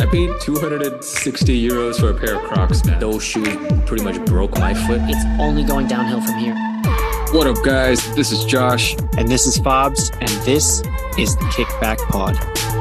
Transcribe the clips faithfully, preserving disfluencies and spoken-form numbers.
paid two hundred sixty euros for a pair of Crocs, man. Those shoes pretty much broke my foot. It's only going downhill from here. What up, guys? This is Josh. And this is Fobs, and this is the Kickback Pod.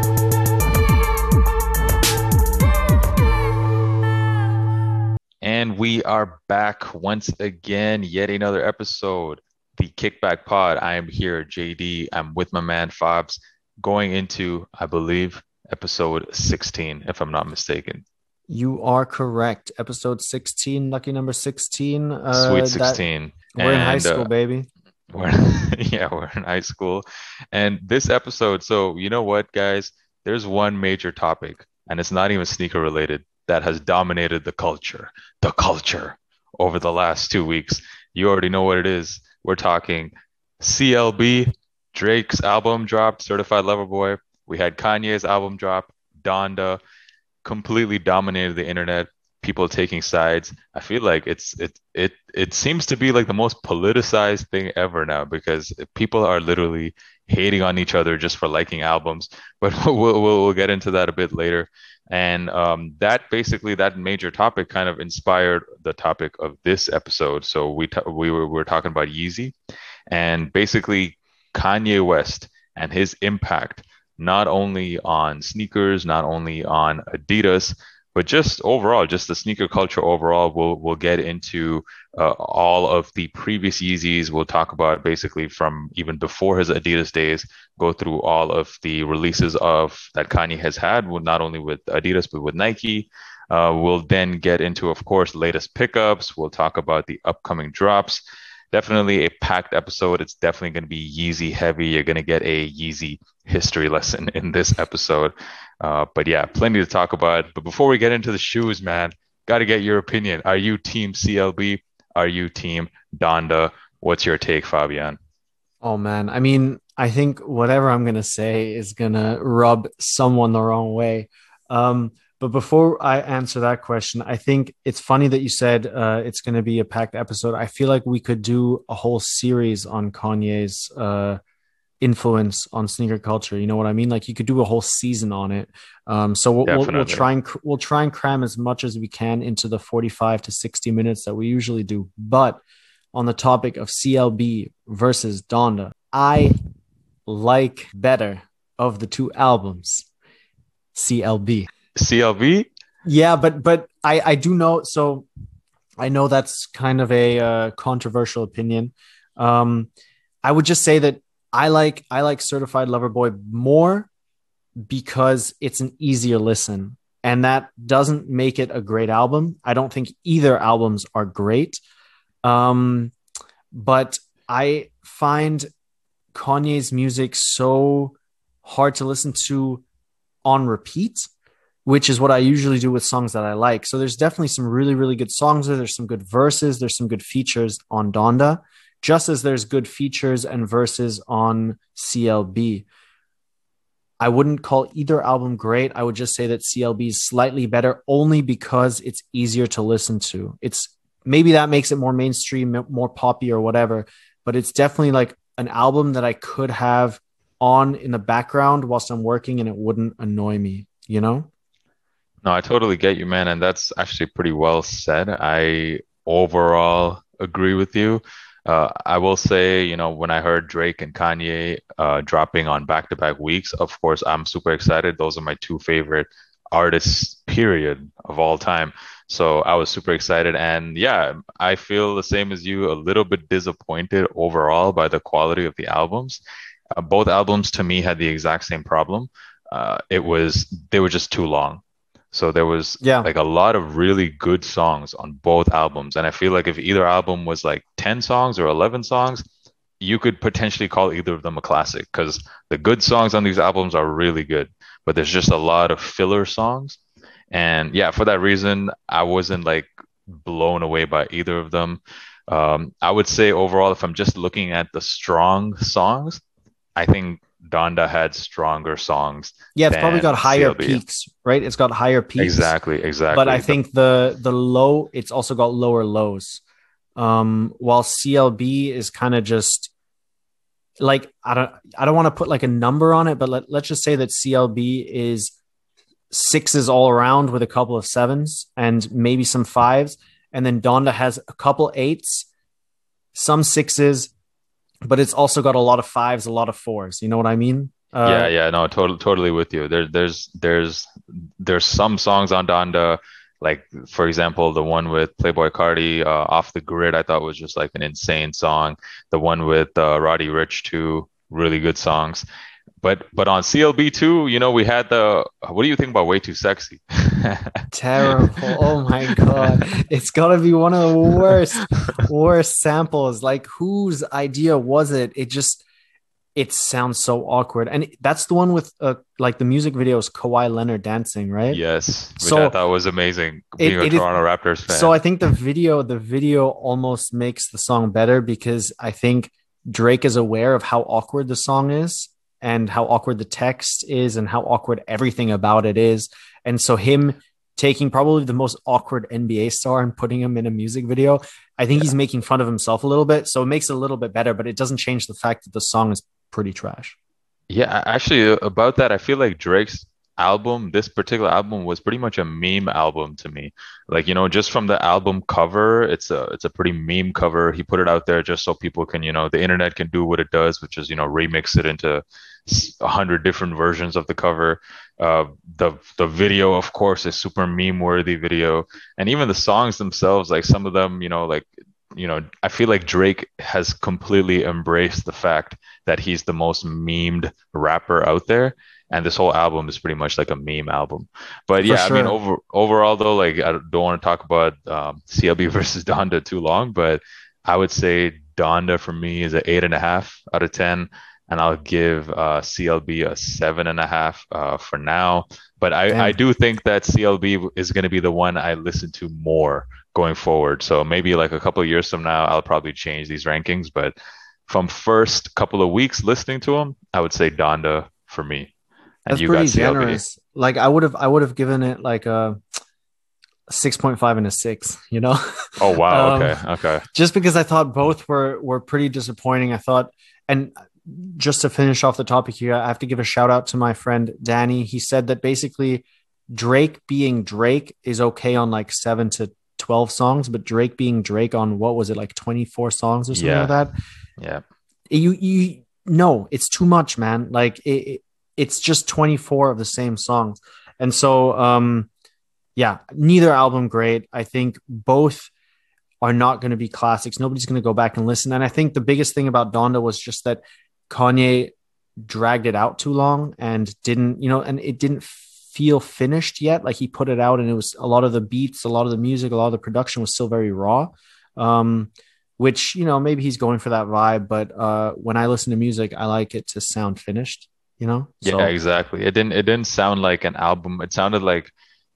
And we are back once again, yet another episode, the Kickback Pod. I am here, J D. I'm with my man, Fobs, going into, I believe, episode sixteen, if I'm not mistaken. You are correct. Episode sixteen, lucky number sixteen. Uh, Sweet sixteen. That, we're and, in high school, uh, baby. We're, yeah, we're in high school. And this episode, so you know what, guys? There's one major topic, and it's not even sneaker related, that has dominated the culture, the culture over the last two weeks. You already know what it is. We're talking C L B, Drake's album dropped, Certified Lover Boy. We had Kanye's album drop, Donda, completely dominated the internet. People taking sides. I feel like it's it it it seems to be like the most politicized thing ever now, because people are literally hating on each other just for liking albums. But we'll we'll, we'll get into that a bit later. And um, that basically that major topic kind of inspired the topic of this episode. So we t- we were we were talking about Yeezy, and basically Kanye West and his impact, not only on sneakers, not only on Adidas, but just overall, just the sneaker culture overall. We'll we'll get into uh, all of the previous Yeezys. We'll talk about basically from even before his Adidas days, go through all of the releases of that Kanye has had, with not only with Adidas, but with Nike. Uh, we'll then get into, of course, latest pickups. We'll talk about the upcoming drops. Definitely a packed episode. It's definitely going to be Yeezy heavy. You're going to get a Yeezy history lesson in this episode. Uh, but yeah, plenty to talk about. But before we get into the shoes, man, got to get your opinion. Are you team C L B? Are you team Donda? What's your take, Fabian? Oh, man. I mean, I think whatever I'm going to say is going to rub someone the wrong way. Um, But before I answer that question, I think it's funny that you said uh, it's going to be a packed episode. I feel like we could do a whole series on Kanye's uh, influence on sneaker culture. You know what I mean? Like you could do a whole season on it. Um, so we'll, we'll, we'll try and we'll try and cram as much as we can into the forty-five to sixty minutes that we usually do. But on the topic of C L B versus Donda, I like better of the two albums, C L B. C L B? Yeah, but but I, I do know. So I know that's kind of a uh, controversial opinion. Um, I would just say that I like I like Certified Lover Boy more because it's an easier listen, and that doesn't make it a great album. I don't think either albums are great, um, but I find Kanye's music so hard to listen to on repeat, which is what I usually do with songs that I like. So there's definitely some really, really good songs there. There's some good verses. There's some good features on Donda, just as there's good features and verses on C L B. I wouldn't call either album great. I would just say that C L B is slightly better only because it's easier to listen to. It's maybe that makes it more mainstream, more poppy or whatever, but it's definitely like an album that I could have on in the background whilst I'm working and it wouldn't annoy me, you know? No, I totally get you, man. And that's actually pretty well said. I overall agree with you. Uh, I will say, you know, when I heard Drake and Kanye uh, dropping on back-to-back weeks, of course, I'm super excited. Those are my two favorite artists, period, of all time. So I was super excited. And yeah, I feel the same as you, a little bit disappointed overall by the quality of the albums. Uh, both albums to me had the exact same problem. Uh, it was, they were just too long. So there was yeah. like a lot of really good songs on both albums. And I feel like if either album was like ten songs or eleven songs, you could potentially call either of them a classic, because the good songs on these albums are really good, but there's just a lot of filler songs. And yeah, for that reason, I wasn't like blown away by either of them. Um, I would say overall, if I'm just looking at the strong songs, I think Donda had stronger songs. Yeah, it's probably got higher C L B. peaks, right? It's got higher peaks. Exactly, exactly. But I think the the low, it's also got lower lows. Um, while C L B is kind of just like, I don't I don't want to put like a number on it, but let, let's just say that C L B is sixes all around with a couple of sevens and maybe some fives. And then Donda has a couple eights, some sixes, but it's also got a lot of fives, a lot of fours. You know what I mean? Yeah, Uh, yeah, no, totally, totally with you. There, there's, there's, there's some songs on Donda, like for example, the one with Playboi Carti, uh, "Off the Grid," I thought was just like an insane song. The one with uh, Roddy Ricch too, really good songs. But, but on C L B two, you know, we had the. What do you think about "Way Too Sexy"? Terrible. Oh my God. It's got to be one of the worst, worst samples. Like, whose idea was it? It just, it sounds so awkward. And that's the one with, uh, like, the music video is Kawhi Leonard dancing, right? Yes, which I So thought was amazing, it, being a it is, Toronto Raptors so fan. I think the video, the video almost makes the song better because I think Drake is aware of how awkward the song is and how awkward the text is and how awkward everything about it is. And so him taking probably the most awkward N B A star and putting him in a music video, I think he's Yeah. making fun of himself a little bit. So it makes it a little bit better, but it doesn't change the fact that the song is pretty trash. Yeah, a- actually, uh, about that, I feel like Drake's album, this particular album, was pretty much a meme album to me. Like, you know, just from the album cover, it's a it's a pretty meme cover. He put it out there just so people can, you know, the internet can do what it does, which is, you know, remix it into s- a hundred different versions of the cover. Uh, the the video, of course, is super meme worthy video, and even the songs themselves, like some of them, you know, like. You know, I feel like Drake has completely embraced the fact that he's the most memed rapper out there. And this whole album is pretty much like a meme album. But For yeah, I mean, sure. over overall though, like I don't want to talk about um, C L B versus Donda too long, but I would say Donda for me is an eight and a half out of ten, and I'll give uh, C L B a seven and a half uh, for now. But I I Damn. do think that C L B is going to be the one I listen to more going forward. So maybe like a couple of years from now, I'll probably change these rankings. But from first couple of weeks listening to them, I would say Donda for me. And That's you got pretty C L B. generous. Like I would have I would have given it like a six point five and a six, you know? Oh wow. um, Okay. Okay. just because I thought both were were pretty disappointing. I thought, and just to finish off the topic here, I have to give a shout out to my friend Danny. He said that basically Drake being Drake is okay on like seven to twelve songs, but Drake being Drake on what was it, like twenty-four songs or something like Yeah. that? Yeah. You you no, it's too much, man. Like it, it- it's just twenty-four of the same songs. And so um yeah, neither album great. I think both are not going to be classics. Nobody's going to go back and listen. And I think the biggest thing about Donda was just that Kanye dragged it out too long and didn't, you know, and it didn't feel finished yet. Like he put it out and it was a lot of the beats, a lot of the music, a lot of the production was still very raw. Um, which, you know, maybe he's going for that vibe, but uh, when I listen to music, I like it to sound finished, you know? Yeah, So exactly. It didn't it didn't sound like an album. It sounded like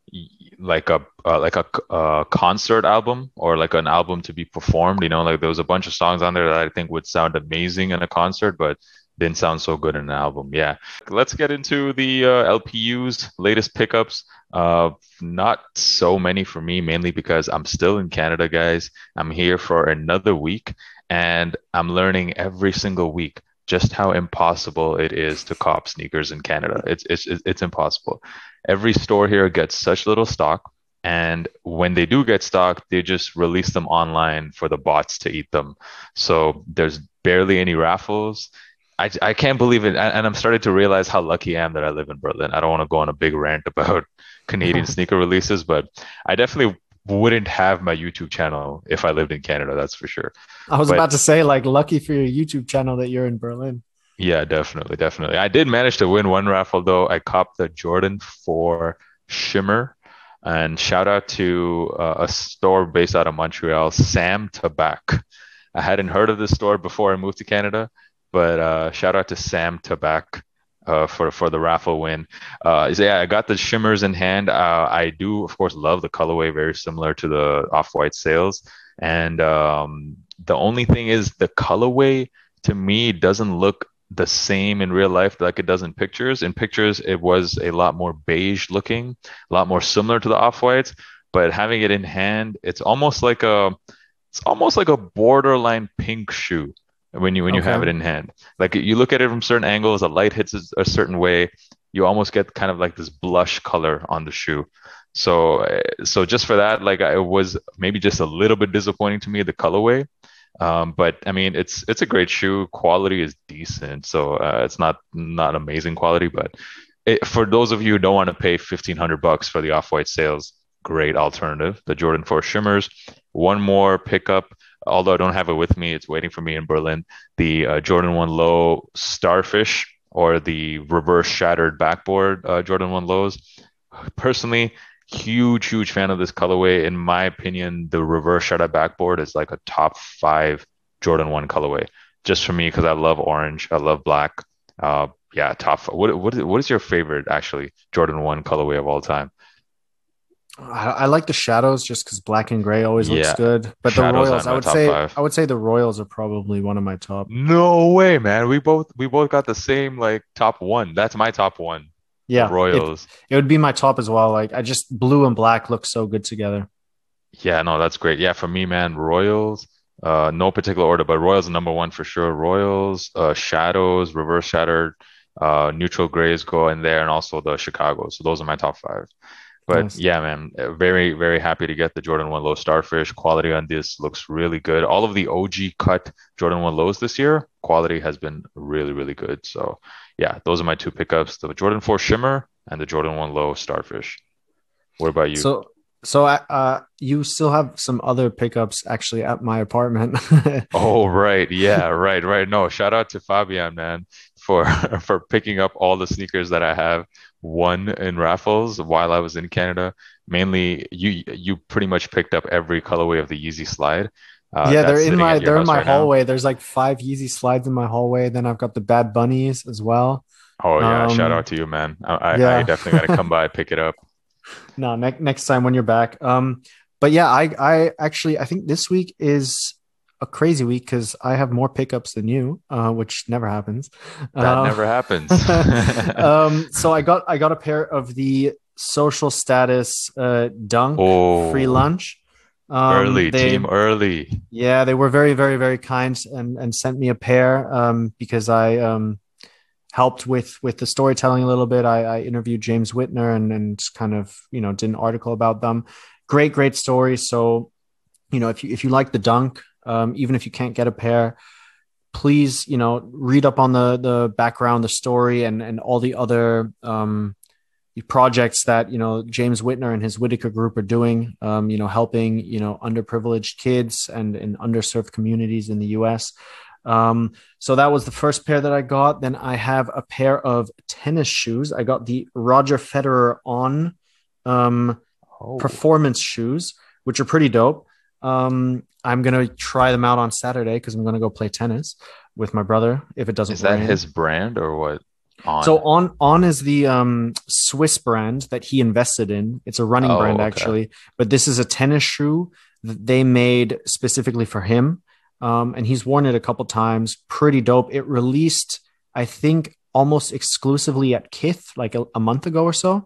like a uh, like a uh, concert album or like an album to be performed. You know, like there was a bunch of songs on there that I think would sound amazing in a concert, but didn't sound so good in an album. Yeah. Let's get into the uh, L P U's latest pickups. Uh, not so many for me, mainly because I'm still in Canada, guys. I'm here for another week, and I'm learning every single week just how impossible it is to cop sneakers in Canada. It's it's it's impossible. Every store here gets such little stock, and when they do get stock, they just release them online for the bots to eat them. So there's barely any raffles. I, I can't believe it. And I'm starting to realize how lucky I am that I live in Berlin. I don't want to go on a big rant about Canadian sneaker releases, but I definitely wouldn't have my YouTube channel if I lived in Canada, that's for sure. I was But about to say, like, lucky for your YouTube channel that you're in Berlin. yeah, definitely, definitely. I did manage to win one raffle though. I copped the Jordan four Shimmer. And shout out to uh, a store based out of Montreal, Sam Tabac. I hadn't heard of this store before I moved to Canada, but uh, shout out to Sam Tabac uh, for for the raffle win. Uh, so yeah, I got the shimmers in hand. Uh, I do, of course, love the colorway, very similar to the Off-White sales. And um, the only thing is the colorway to me doesn't look the same in real life like it does in pictures. In pictures, it was a lot more beige looking, a lot more similar to the Off-Whites. But having it in hand, it's almost like a it's almost like a borderline pink shoe when you when you have Okay. it in hand. Like you look at it from certain angles, the light hits a certain way. you almost get kind of like this blush color on the shoe. So, uh, so just for that, like I- it was maybe just a little bit disappointing to me, the colorway. Um, but I mean, it's it's a great shoe. Quality is decent, so uh, it's not not amazing quality, but it, for those of you who don't want to pay fifteen hundred bucks for the Off-White sales, great alternative. The Jordan four Shimmers. One more pickup, although I don't have it with me, it's waiting for me in Berlin. The uh, Jordan one Low Starfish, or the reverse shattered backboard uh, Jordan one Lows. Personally, huge, huge fan of this colorway. In my opinion, the reverse shattered backboard is like a top five Jordan one colorway. Just for me, because I love orange, I love black. Uh, yeah, top. What what is, what is your favorite actually Jordan one colorway of all time? I, I like the shadows just because black and gray always looks Yeah, good. But the Shadows Royals, on I my would top say, five. I would say the Royals are probably one of my top. No way, man. We both we both got the same like top one. That's my top one. The Yeah, it Royals. it would be my top as well. Like I just blue and black look so good together. Yeah, no, that's great. Yeah, for me, man, Royals, uh, no particular order, but Royals are number one for sure. Royals, uh, Shadows, Reverse Shattered, uh, Neutral Grays go in there, and also the Chicago. So those are my top five. But Nice. yeah, man, uh, very, very happy to get the Jordan one Low Starfish. Quality on this looks really good. All of the O G cut Jordan one Lows this year, quality has been really, really good. So yeah, those are my two pickups, the Jordan four Shimmer and the Jordan one Low Starfish. What about you? So, so uh, uh, you still have some other pickups actually at my apartment. Oh, right. Yeah, right, right. No, shout out to Fabian, man, for for picking up all the sneakers that I have won in raffles while I was in Canada. Mainly, you you pretty much picked up every colorway of the Yeezy Slide. Uh, Yeah, they're that's in sitting my at your they're in house my right now. hallway. There's like five Yeezy slides in my hallway. Then I've got the Bad Bunnies as well. Oh yeah, shout out Um, to you, man. I I, I yeah. definitely got to come by pick it up. No, next next time when you're back. Um, but yeah, I I actually I think this week is a crazy week because I have more pickups than you, uh, which never happens. That Uh, never happens. um, so I got I got a pair of the social status uh, Dunk free Oh, lunch. Um, early they team, early. Yeah, they were very very very kind and and sent me a pair um, because I um, helped with with the storytelling a little bit. I, I interviewed James Whitner and and kind of you know did an article about them. Great, great story. So you know if you if you like the Dunk, um, even if you can't get a pair, please you know read up on the the background, the story, and and all the other um, projects that you know James Whitner and his Whitaker group are doing. Um, you know, helping you know underprivileged kids and in underserved communities in the U S. Um, so that was the first pair that I got. Then I have a pair of tennis shoes. I got the Roger Federer On um, Oh, performance shoes, which are pretty dope. Um, I'm gonna try them out on Saturday because I'm gonna go play tennis with my brother if it doesn't is that rain. his brand or what? So On. on on is the um, Swiss brand that he invested in. It's a running brand Oh, okay. actually, but this is a tennis shoe that they made specifically for him, um, and he's worn it a couple times. Pretty dope. It released, I think, almost exclusively at Kith like a, a month ago or so.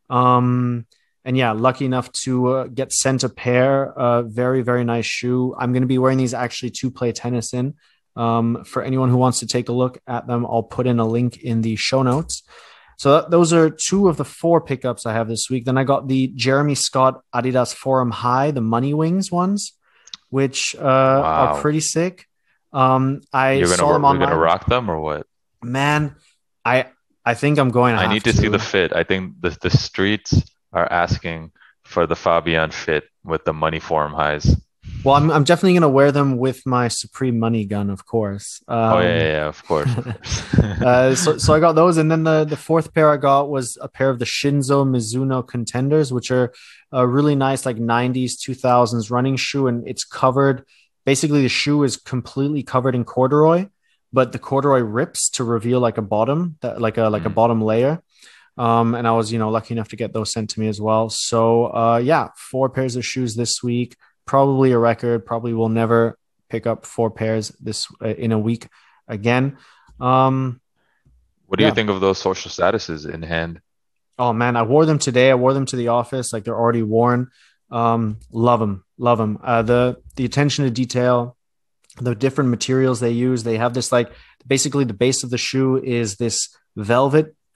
Um, and yeah, lucky enough to uh, get sent a pair. Uh, very very nice shoe. I'm going to be wearing these actually to play tennis in. Um, for anyone who wants to take a look at them, I'll put in a link in the show notes. So that, those are two of the four pickups I have this week. Then I got the Jeremy Scott Adidas Forum High, the Money Wings ones, which uh, are Wow. pretty sick. Um, I You're gonna saw them you're gonna online. rock them or what? Man, I I think I'm going to I have need to see the to. fit. I think the the streets are asking for the Fabian fit with the money form highs. Well, I'm I'm definitely going to wear them with my Supreme Money gun, of course. Oh yeah, yeah, Um, yeah, of course, of course. uh, so, so I got those, and then the the fourth pair I got was a pair of the Shinzo Mizuno Contenders, which are a really nice like nineties, two thousands running shoe, and it's covered. Basically, the shoe is completely covered in corduroy, but the corduroy rips to reveal like a bottom, that like a like a Mm. bottom layer. Um, and I was you know lucky enough to get those sent to me as well. So uh, yeah, four pairs of shoes this week. Probably a record. Probably will never pick up four pairs this uh, in a week again. Um, What do you yeah. think of those social statuses in hand? Oh man, I wore them today. I wore them to the office. Like they're already worn. Um, love them. Love them. Uh, the the attention to detail, the different materials they use. They have this like basically the base of the shoe is this velvet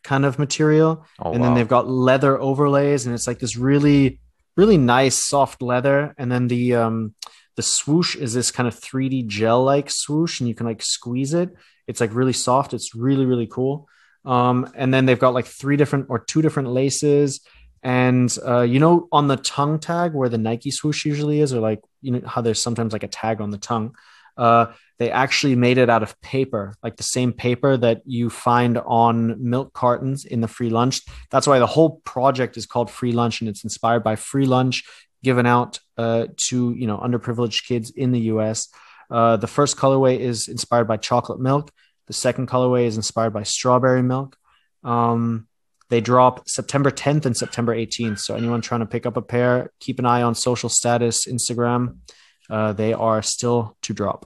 kind of material, Oh and then they've wow. got leather overlays, and it's like this really really nice soft leather. And then the um the swoosh is this kind of three D gel like swoosh, and you can like squeeze it. It's like really soft. It's really really cool. Um, and then they've got like three different or two different laces. And uh, you know, on the tongue tag where the Nike swoosh usually is, or like you know how there's sometimes like a tag on the tongue. Uh, they actually made it out of paper, like the same paper that you find on milk cartons in the free lunch. That's why the whole project is called Free Lunch, and it's inspired by free lunch given out uh, to you know underprivileged kids in the U S. Uh, the first colorway is inspired by chocolate milk. The second colorway is inspired by strawberry milk. Um, they drop September tenth and September eighteenth. So anyone trying to pick up a pair, keep an eye on social status, Instagram. Uh, they are still to drop.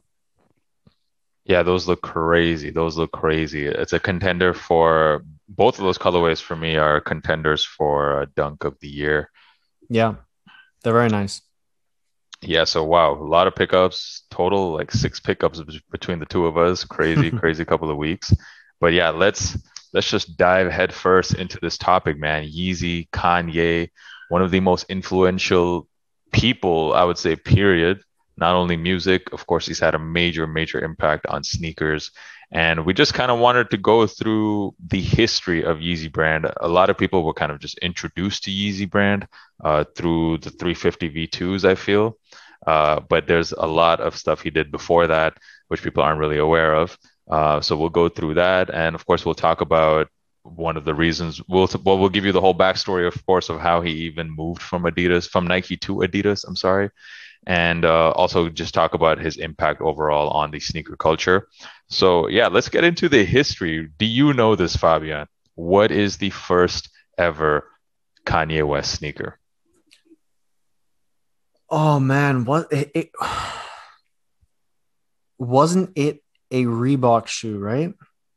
Yeah, those look crazy. Those look crazy. It's a contender for both of those colorways for me are contenders for a dunk of the year. Yeah, they're very nice. Yeah, so wow, a lot of pickups, total like six pickups be- between the two of us. Crazy, crazy couple of weeks. But yeah, let's let's just dive headfirst into this topic, man. Yeezy, Kanye, one of the most influential people, I would say, period. Not only music, of course, he's had a major, major impact on sneakers. And we just kind of wanted to go through the history of Yeezy brand. A lot of people were kind of just introduced to Yeezy brand uh, through the three fifty V twos, I feel. Uh, but there's a lot of stuff he did before that, which people aren't really aware of. Uh, so we'll go through that. And of course, we'll talk about one of the reasons. We'll, well, we'll give you the whole backstory, of course, of how he even moved from Adidas, from Nike to Adidas. I'm sorry. And uh, also just talk about his impact overall on the sneaker culture. So yeah, let's get into the history. Do you know this, Fabian? What is the first ever Kanye West sneaker? Oh man, what it, it wasn't it a Reebok shoe, right?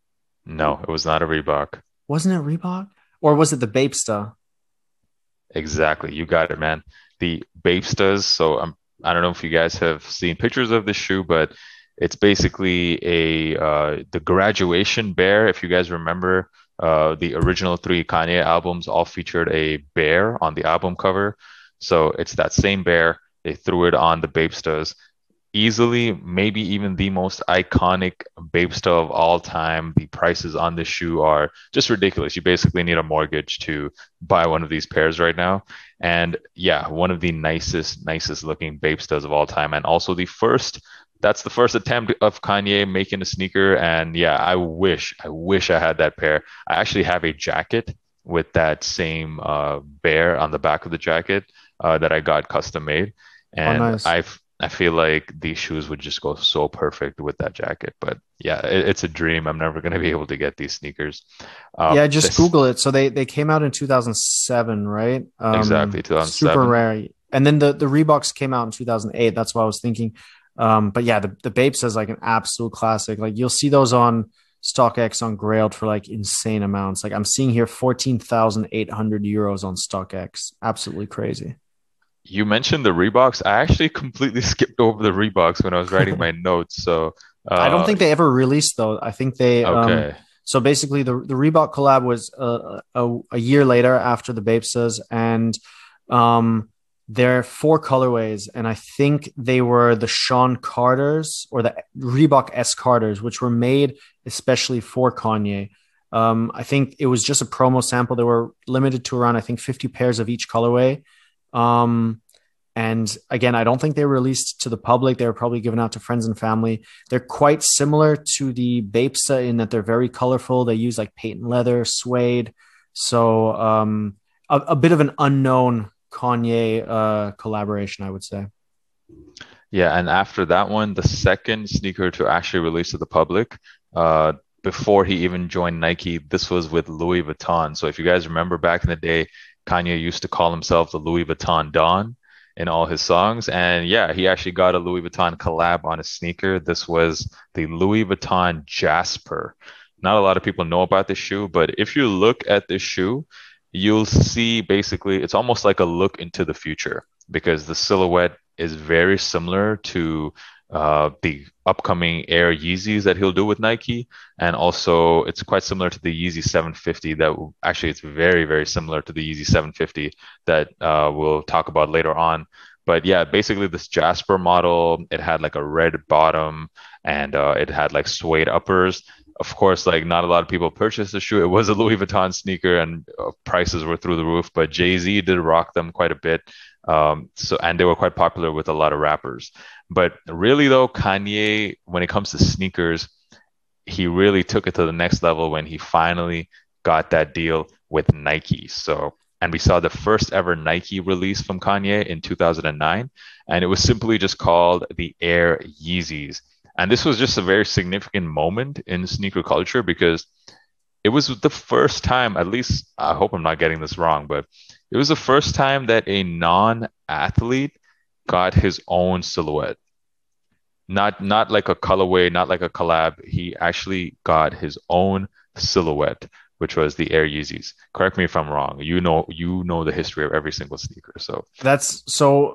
No, it was not a Reebok. Wasn't it Reebok? Or was it the Bapesta? Exactly. You got it, man. The Bapestas. So I'm I don't know if you guys have seen pictures of this shoe, but it's basically a uh, the graduation bear. If you guys remember, uh, the original three Kanye albums all featured a bear on the album cover. So it's that same bear. They threw it on the Bapestas. Easily, maybe even the most iconic Bapesta of all time. The prices on this shoe are just ridiculous. You basically need a mortgage to buy one of these pairs right now. And yeah, one of the nicest, nicest looking Bapestas of all time. And also the first, that's the first attempt of Kanye making a sneaker. And yeah, I wish, I wish I had that pair. I actually have a jacket with that same uh, bear on the back of the jacket uh, that I got custom made. Oh, And nice. I've I feel like these shoes would just go so perfect with that jacket. But yeah, it, it's a dream. I'm never going to be able to get these sneakers. Yeah, Um, just this Google it. So they they came out in two thousand seven, right? exactly Um, super two thousand seven. rare. And then the the Reeboks came out in two thousand eight. That's what I was thinking. Um, but yeah, the the Bapes is like an absolute classic. Like you'll see those on StockX on Grailed for like insane amounts. Like I'm seeing here fourteen thousand eight hundred euros on StockX. Absolutely crazy. You mentioned the Reeboks. I actually completely skipped over the Reeboks when I was writing my notes. So I don't uh, think they ever released though. I think they um okay, so basically the the Reebok collab was uh, a a year later after the Bapestas, and um there are four colorways, and I think they were the Sean Carters or the Reebok S Carters, which were made especially for Kanye. Um, I think it was just a promo sample. They were limited to around I think fifty pairs of each colorway. Um, and again, I don't think they were released to the public. They were probably given out to friends and family. They're quite similar to the Bapesta in that they're very colorful. They use like patent leather, suede. So um, a, a bit of an unknown Kanye uh, collaboration, I would say. yeah. And after that one, the second sneaker to actually release to the public, uh, before he even joined Nike, this was with Louis Vuitton. So if you guys remember back in the day, Kanye used to call himself the Louis Vuitton Don in all his songs. And yeah, he actually got a Louis Vuitton collab on his sneaker. This was the Louis Vuitton Jasper. Not a lot of people know about this shoe, but if you look at this shoe, you'll see basically it's almost like a look into the future because the silhouette is very similar to uh, the upcoming Air Yeezys that he'll do with Nike, and also it's quite similar to the Yeezy seven fifty. That actually it's very very similar to the Yeezy seven fifty that uh, we'll talk about later on. But yeah, basically this Jasper model, it had like a red bottom and uh, it had like suede uppers. Of course, like not a lot of people purchased the shoe. It was a Louis Vuitton sneaker, and uh, prices were through the roof. But Jay-Z did rock them quite a bit. Um, so and they were quite popular with a lot of rappers. But really, though, Kanye, when it comes to sneakers, he really took it to the next level when he finally got that deal with Nike. So, and we saw the first ever Nike release from Kanye in two thousand nine, and it was simply just called the Air Yeezys. And this was just a very significant moment in sneaker culture because it was the first time, at least I hope I'm not getting this wrong, but it was the first time that a non-athlete got his own silhouette. Not not like a colorway, not like a collab. He actually got his own silhouette, which was the Air Yeezys. Correct me if I'm wrong. You know you know the history of every single sneaker. So That's so.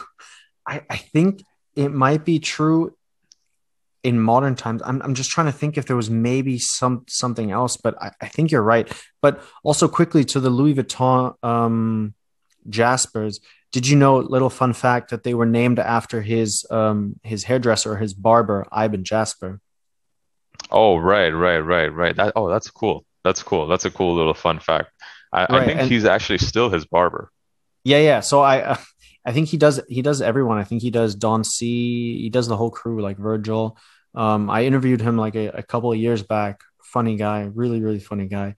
I I think it might be true in modern times. I'm I'm just trying to think if there was maybe some something else, but I, I think you're right. But also quickly to the Louis Vuitton um, Jaspers. Did you know, little fun fact, that they were named after his um, his hairdresser, his barber, Ivan Jasper? oh right, right, right, right. That oh that's cool. That's cool. That's a cool little fun fact. I, I Right, think and he's actually still his barber. yeah, yeah. So I uh, I think he does he does everyone. I think he does Don C. He does the whole crew, like Virgil. Um, I interviewed him like a, a couple of years back. Funny guy, really really funny guy.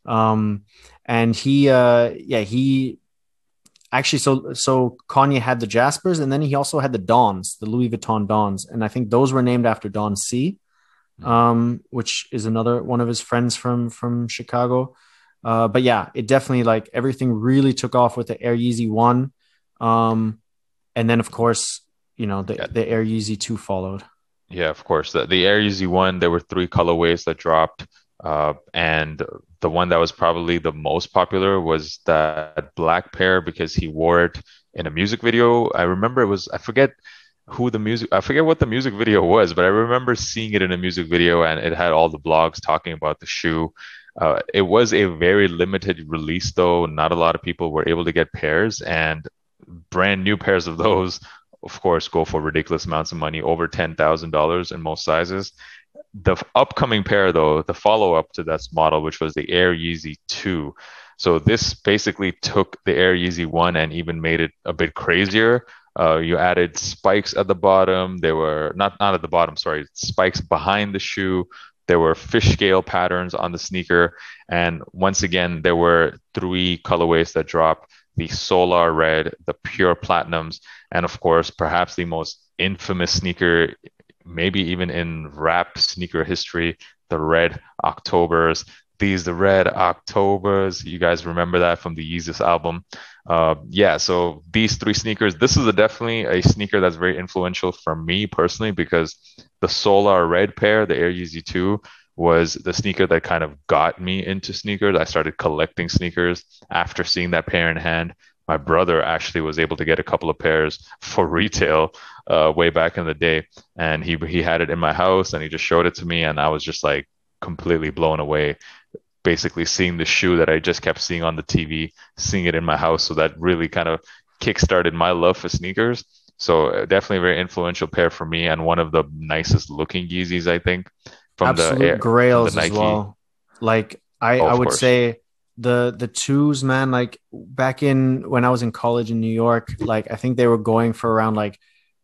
Um, and he uh yeah he actually so so Kanye had the Jaspers, and then he also had the Dons, the Louis Vuitton Dons, and I think those were named after Don C, Mhm. um, which is another one of his friends from from Chicago. Uh, but yeah, it definitely, like, everything really took off with the Air Yeezy one, um, and then of course, you know, the Yeah, the Air Yeezy two followed. yeah, of course. The, the Air Yeezy one, there were three colorways that dropped. Uh, and the one that was probably the most popular was that black pair because he wore it in a music video. I remember it was, I forget who the music, I forget what the music video was, but I remember seeing it in a music video and it had all the blogs talking about the shoe. Uh, it was a very limited release, though. Not a lot of people were able to get pairs, and brand new pairs of those, of course, go for ridiculous amounts of money, over ten thousand dollars in most sizes. The upcoming pair, though, the follow up to that model, which was the Air Yeezy two. So this basically took the Air Yeezy one and even made it a bit crazier. Uh, you added spikes at the bottom. They were not not at the bottom, sorry, spikes behind the shoe. There were fish scale patterns on the sneaker. And once again, there were three colorways that dropped: the Solar Red, the Pure Platinums, and of course, perhaps the most infamous sneaker, maybe even in rap sneaker history, the Red Octobers. These the Red Octobers. You guys remember that from the Yeezus album? Uh, yeah. So these three sneakers. This is a, definitely a sneaker that's very influential for me personally because the Solar Red pair, the Air Yeezy two, was the sneaker that kind of got me into sneakers. I started collecting sneakers after seeing that pair in hand. My brother actually was able to get a couple of pairs for retail uh, way back in the day, and he he had it in my house, and he just showed it to me, and I was just like completely blown away. Basically, seeing the shoe that I just kept seeing on the T V, seeing it in my house, so that really kind of kickstarted my love for sneakers. So uh, definitely a very influential pair for me, and one of the nicest looking Yeezys, I think, from the Absolute air from the grails as Nike. well. Like I Oh, I of would course. say the the twos, man, like back in when I was in college in New York, like I think they were going for around like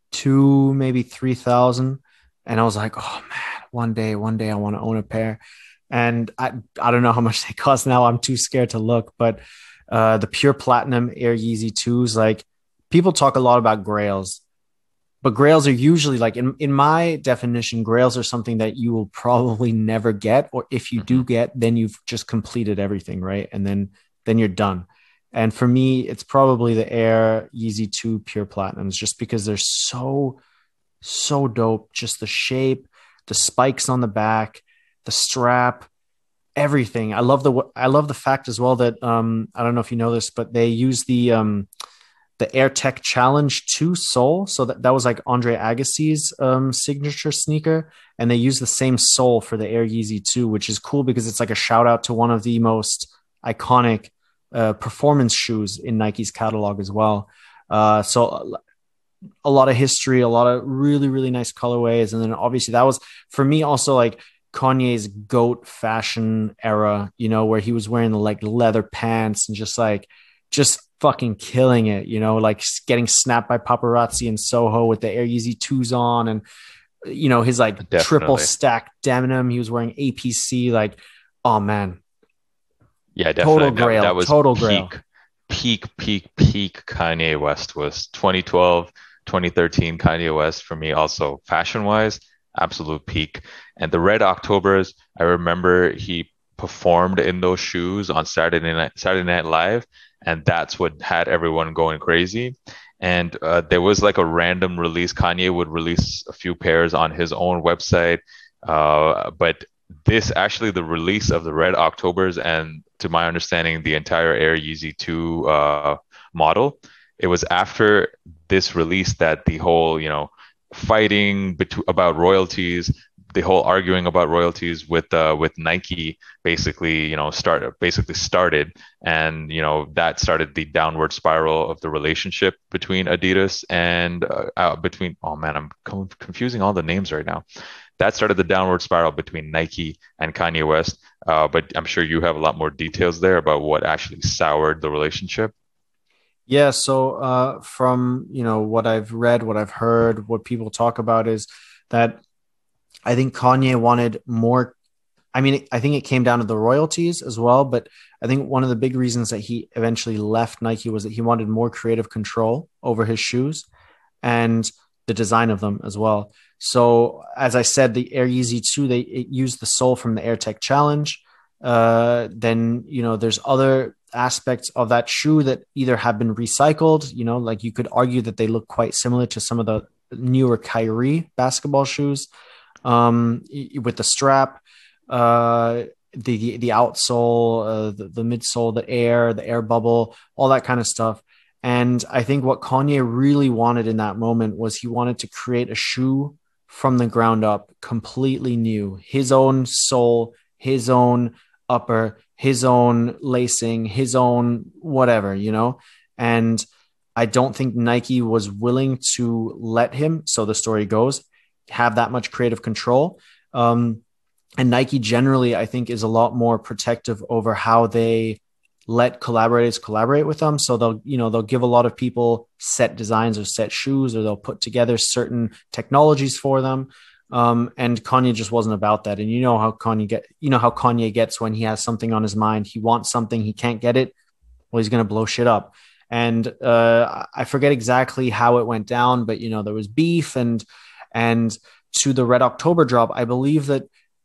two, maybe three thousand. And I was like, oh man, one day, one day I want to own a pair. And I I don't know how much they cost now. I'm too scared to look, but uh the pure platinum Air Yeezy twos, like, people talk a lot about grails, but grails are usually, like, in, in my definition, grails are something that you will probably never get, or if you do Hmm. get, then you've just completed everything, right? And then then you're done. And for me, it's probably the Air Yeezy two Pure Platinums, just because they're so so dope. Just the shape, the spikes on the back, the strap, everything. I love the I love the fact as well that um I don't know if you know this, but they use the um the Air Tech Challenge two sole. So that, that was like Andre Agassi's um, signature sneaker. And they use the same sole for the Air Yeezy two, which is cool because it's like a shout out to one of the most iconic uh, performance shoes in Nike's catalog as well. Uh, so a lot of history, a lot of really, really nice colorways. And then obviously that was for me also like Kanye's GOAT fashion era, you know, where he was wearing the like leather pants and just like, just fucking killing it, you know, like getting snapped by paparazzi in Soho with the Air Yeezy twos on and, you know, his like Definitely. triple stack denim. He was wearing A P C, like, oh man. Yeah, definitely. Total grail. That, that was Total peak, grail. peak, peak, peak Kanye West was twenty twelve, twenty thirteen Kanye West for me also fashion wise, absolute peak. And the Red Octobers, I remember he performed in those shoes on Saturday Night Saturday Night Live, and that's what had everyone going crazy. And uh, there was like a random release. Kanye would release a few pairs on his own website, uh, but this actually the release of the Red Octobers and to my understanding the entire Air Yeezy two uh, model, it was after this release that the whole you know fighting bet- about royalties, the whole arguing about royalties with uh, with Nike basically you know started basically started, and you know that started the downward spiral of the relationship between Adidas and uh, uh, between oh man I'm co- confusing all the names right now. That started the downward spiral between Nike and Kanye West. Uh, but I'm sure you have a lot more details there about what actually soured the relationship. Yeah. So uh, from, you know, what I've read, what I've heard, what people talk about is that I think Kanye wanted more. I mean, I think it came down to the royalties as well, but I think one of the big reasons that he eventually left Nike was that he wanted more creative control over his shoes and the design of them as well. So as I said, the Air Yeezy two, they it used the sole from the Air Tech Challenge. Uh, then, you know, there's other aspects of that shoe that either have been recycled, you know, like you could argue that they look quite similar to some of the newer Kyrie basketball shoes, um, with the strap, uh, the, the outsole, uh, the, the midsole, the air, the air bubble, all that kind of stuff. And I think what Kanye really wanted in that moment was he wanted to create a shoe from the ground up, completely new, his own sole, his own upper, his own lacing, his own whatever, you know? And I don't think Nike was willing to let him, so the story goes, have that much creative control. Um, and Nike generally, I think, is a lot more protective over how they let collaborators collaborate with them. So they'll, you know, they'll give a lot of people set designs or set shoes, or they'll put together certain technologies for them. Um, and Kanye just wasn't about that. And you know how Kanye get, you know how Kanye gets when he has something on his mind, he wants something, he can't get it. Well, he's going to blow shit up. And uh, I forget exactly how it went down, but you know, there was beef and, and to the Red October drop, I believe that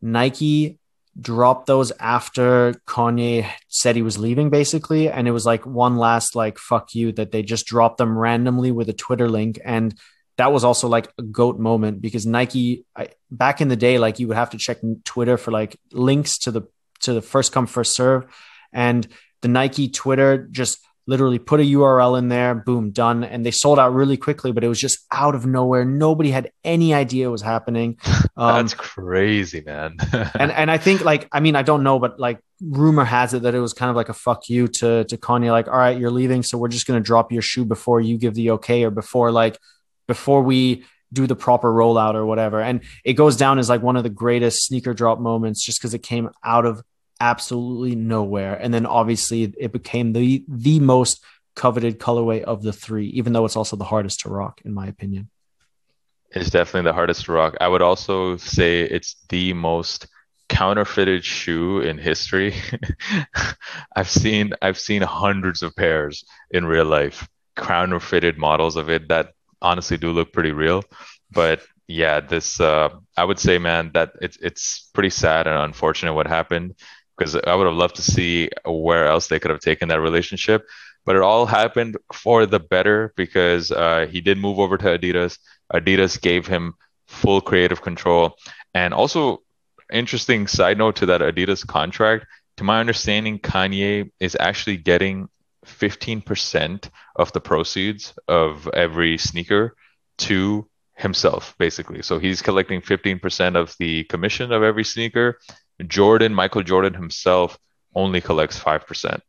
Nike dropped those after Kanye said he was leaving basically. And it was like one last, like, fuck you, that they just dropped them randomly with a Twitter link. And that was also like a GOAT moment because Nike I, back in the day, like you would have to check Twitter for like links to the, to the first come, first serve. And the Nike Twitter just literally put a U R L in there, boom, done. And they sold out really quickly, but it was just out of nowhere. Nobody had any idea what was happening. Um, That's crazy, man. and and I think like, I mean, I don't know, but like rumor has it that it was kind of like a fuck you to, to Kanye, like, all right, you're leaving. So we're just going to drop your shoe before you give the okay, or before like, before we do the proper rollout or whatever. And it goes down as like one of the greatest sneaker drop moments just because it came out of absolutely nowhere. And then obviously it became the the most coveted colorway of the three, even though it's also the hardest to rock, in my opinion. It's definitely the hardest to rock. I would also say it's the most counterfeited shoe in history. I've seen I've seen hundreds of pairs in real life, counterfeited models of it that honestly do look pretty real. But yeah, this uh, I would say, man, that it's it's pretty sad and unfortunate what happened, because I would have loved to see where else they could have taken that relationship. But it all happened for the better because uh, he did move over to Adidas. Adidas gave him full creative control. And also, interesting side note to that Adidas contract, to my understanding, Kanye is actually getting fifteen percent of the proceeds of every sneaker to himself, basically. So he's collecting fifteen percent of the commission of every sneaker. Jordan, Michael Jordan himself only collects five percent.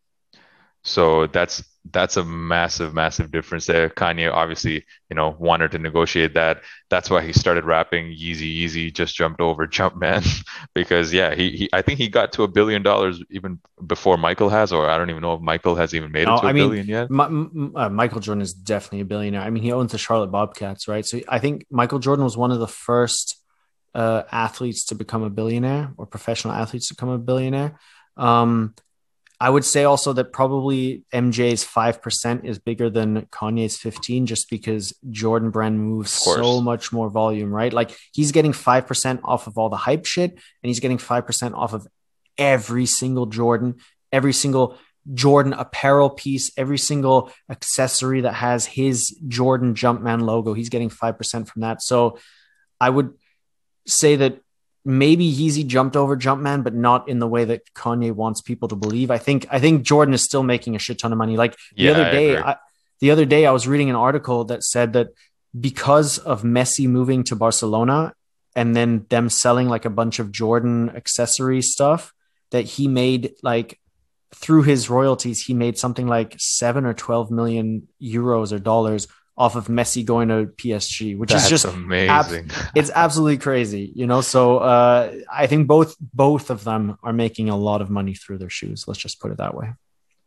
So that's that's a massive, massive difference there. Kanye obviously, you know, wanted to negotiate that. That's why he started rapping Yeezy Yeezy just jumped over Jumpman because yeah, he, he I think he got to a billion dollars even before Michael has, or I don't even know if Michael has even made No, it to a I mean, billion yet. Ma- M- uh, Michael Jordan is definitely a billionaire. I mean, he owns the Charlotte Bobcats, right? So I think Michael Jordan was one of the first uh, athletes to become a billionaire, or professional athletes to become a billionaire. Um, I would say also that probably M J's five percent is bigger than Kanye's fifteen, just because Jordan Brand moves so much more volume, right? Like he's getting five percent off of all the hype shit, and he's getting five percent off of every single Jordan, every single Jordan apparel piece, every single accessory that has his Jordan Jumpman logo. He's getting five percent from that. So I would say that maybe Yeezy jumped over Jumpman, but not in the way that Kanye wants people to believe. I think I think Jordan is still making a shit ton of money. Like the Yeah, other I day, agree. I, the other day I was reading an article that said that because of Messi moving to Barcelona and then them selling like a bunch of Jordan accessory stuff, that he made like through his royalties, he made something like seven or twelve million euros or dollars off of Messi going to P S G, which That's is just amazing. ab- it's absolutely crazy, you know. So uh, I think both both of them are making a lot of money through their shoes. Let's just put it that way.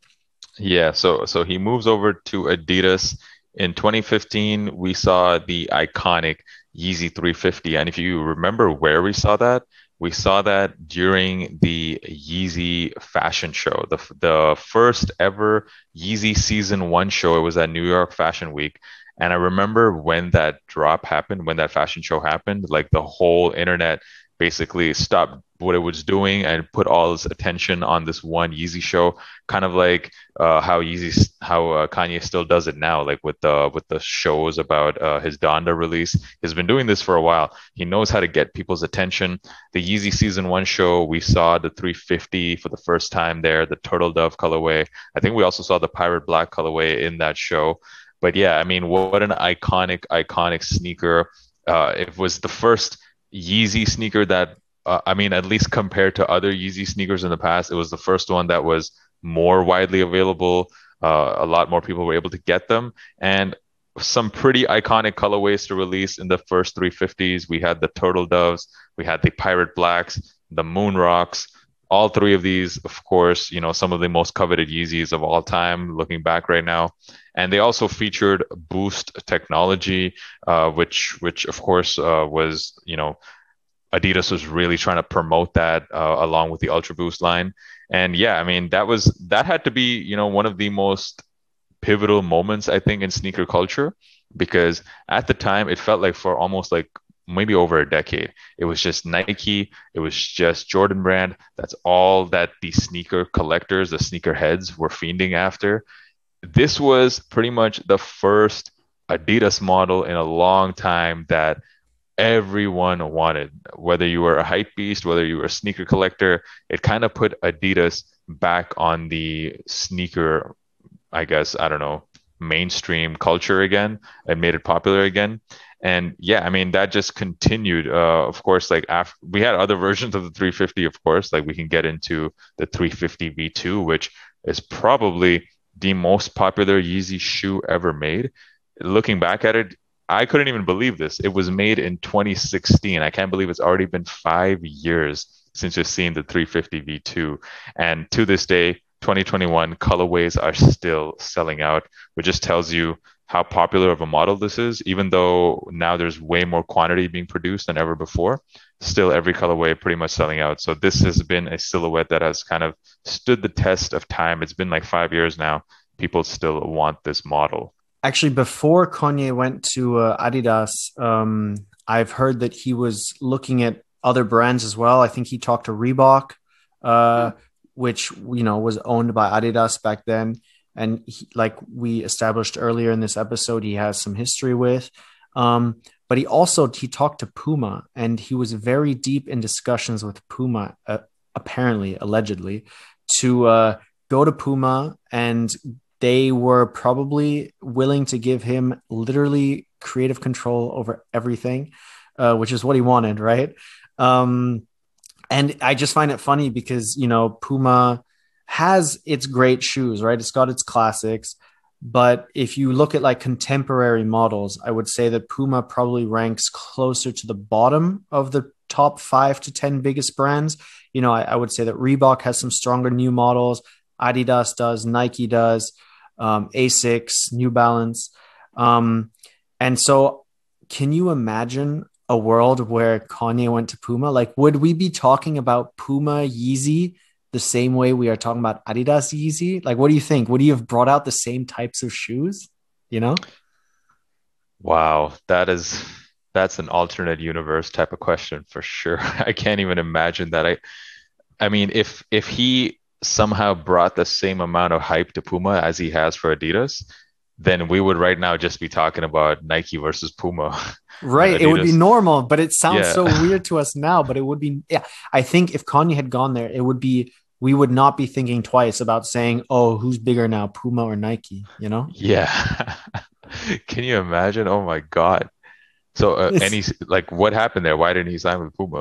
Yeah, so so he moves over to Adidas. In twenty fifteen, we saw the iconic Yeezy three fifty. And if you remember where we saw that, we saw that during the Yeezy fashion show, the the first ever Yeezy season one show. It was at New York Fashion Week. And I remember when that drop happened, when that fashion show happened, like the whole internet basically stopped what it was doing and put all its attention on this one Yeezy show, kind of like uh, how Yeezy, how uh, Kanye still does it now, like with the with the shows about uh, his Donda release. He's been doing this for a while. He knows how to get people's attention. The Yeezy season one show, we saw the three fifty for the first time there, the turtle dove colorway. I think we also saw the pirate black colorway in that show. But yeah, I mean, what an iconic, iconic sneaker. Uh, it was the first Yeezy sneaker that, uh, I mean, at least compared to other Yeezy sneakers in the past, it was the first one that was more widely available. Uh, a lot more people were able to get them. And some pretty iconic colorways to release in the first three fifties. We had the Turtle Doves, we had the Pirate Blacks, the Moon Rocks. All three of these, of course, you know, some of the most coveted Yeezys of all time, looking back right now. And they also featured Boost technology, uh, which, which of course, uh, was, you know, Adidas was really trying to promote that uh, along with the Ultra Boost line. And yeah, I mean, that was that had to be, you know, one of the most pivotal moments, I think, in sneaker culture, because at the time it felt like for almost like maybe over a decade, it was just Nike, it was just Jordan Brand. That's all that the sneaker collectors, the sneaker heads were fiending after. This was pretty much the first Adidas model in a long time that everyone wanted. Whether you were a hype beast, whether you were a sneaker collector, it kind of put Adidas back on the sneaker, I guess, I don't know, mainstream culture again, and made it popular again. And yeah, I mean, that just continued. Uh, of course, like after we had other versions of the three fifty, of course, like we can get into the three fifty V two, which is probably the most popular Yeezy shoe ever made. Looking back at it, I couldn't even believe this. It was made in twenty sixteen. I can't believe it's already been five years since you've seen the three fifty V two. And to this day, twenty twenty-one, colorways are still selling out, which just tells you how popular of a model this is. Even though now there's way more quantity being produced than ever before, still every colorway pretty much selling out. So this has been a silhouette that has kind of stood the test of time. It's been like five years now. People still want this model. Actually, before Kanye went to uh, Adidas, um, I've heard that he was looking at other brands as well. I think he talked to Reebok, uh, which, you know, was owned by Adidas back then. And he, like we established earlier in this episode, he has some history with. Um, but he also, he talked to Puma, and he was very deep in discussions with Puma, uh, apparently, allegedly, to uh, go to Puma and they were probably willing to give him literally creative control over everything, uh, which is what he wanted, right? Um, and I just find it funny because, you know, Puma has its great shoes, right? It's got its classics. But if you look at like contemporary models, I would say that Puma probably ranks closer to the bottom of the top five to ten biggest brands. You know, I, I would say that Reebok has some stronger new models. Adidas does, Nike does, um, Asics, New Balance. Um, and so can you imagine a world where Kanye went to Puma? Like, would we be talking about Puma Yeezy the same way we are talking about Adidas Yeezy? Like, what do you think? Would you have brought out the same types of shoes? You know? Wow, that is that's an alternate universe type of question for sure. I can't even imagine that. I I mean, if if he somehow brought the same amount of hype to Puma as he has for Adidas, then we would right now just be talking about Nike versus Puma and Right. It would be Adidas. normal, but it sounds Yeah. so weird to us now. But it would be, yeah. I think if Kanye had gone there, it would be, we would not be thinking twice about saying, oh, who's bigger now, Puma or Nike? You know? Yeah. Can you imagine? Oh my God. So, uh, It's, any like what happened there? Why didn't he sign with Puma?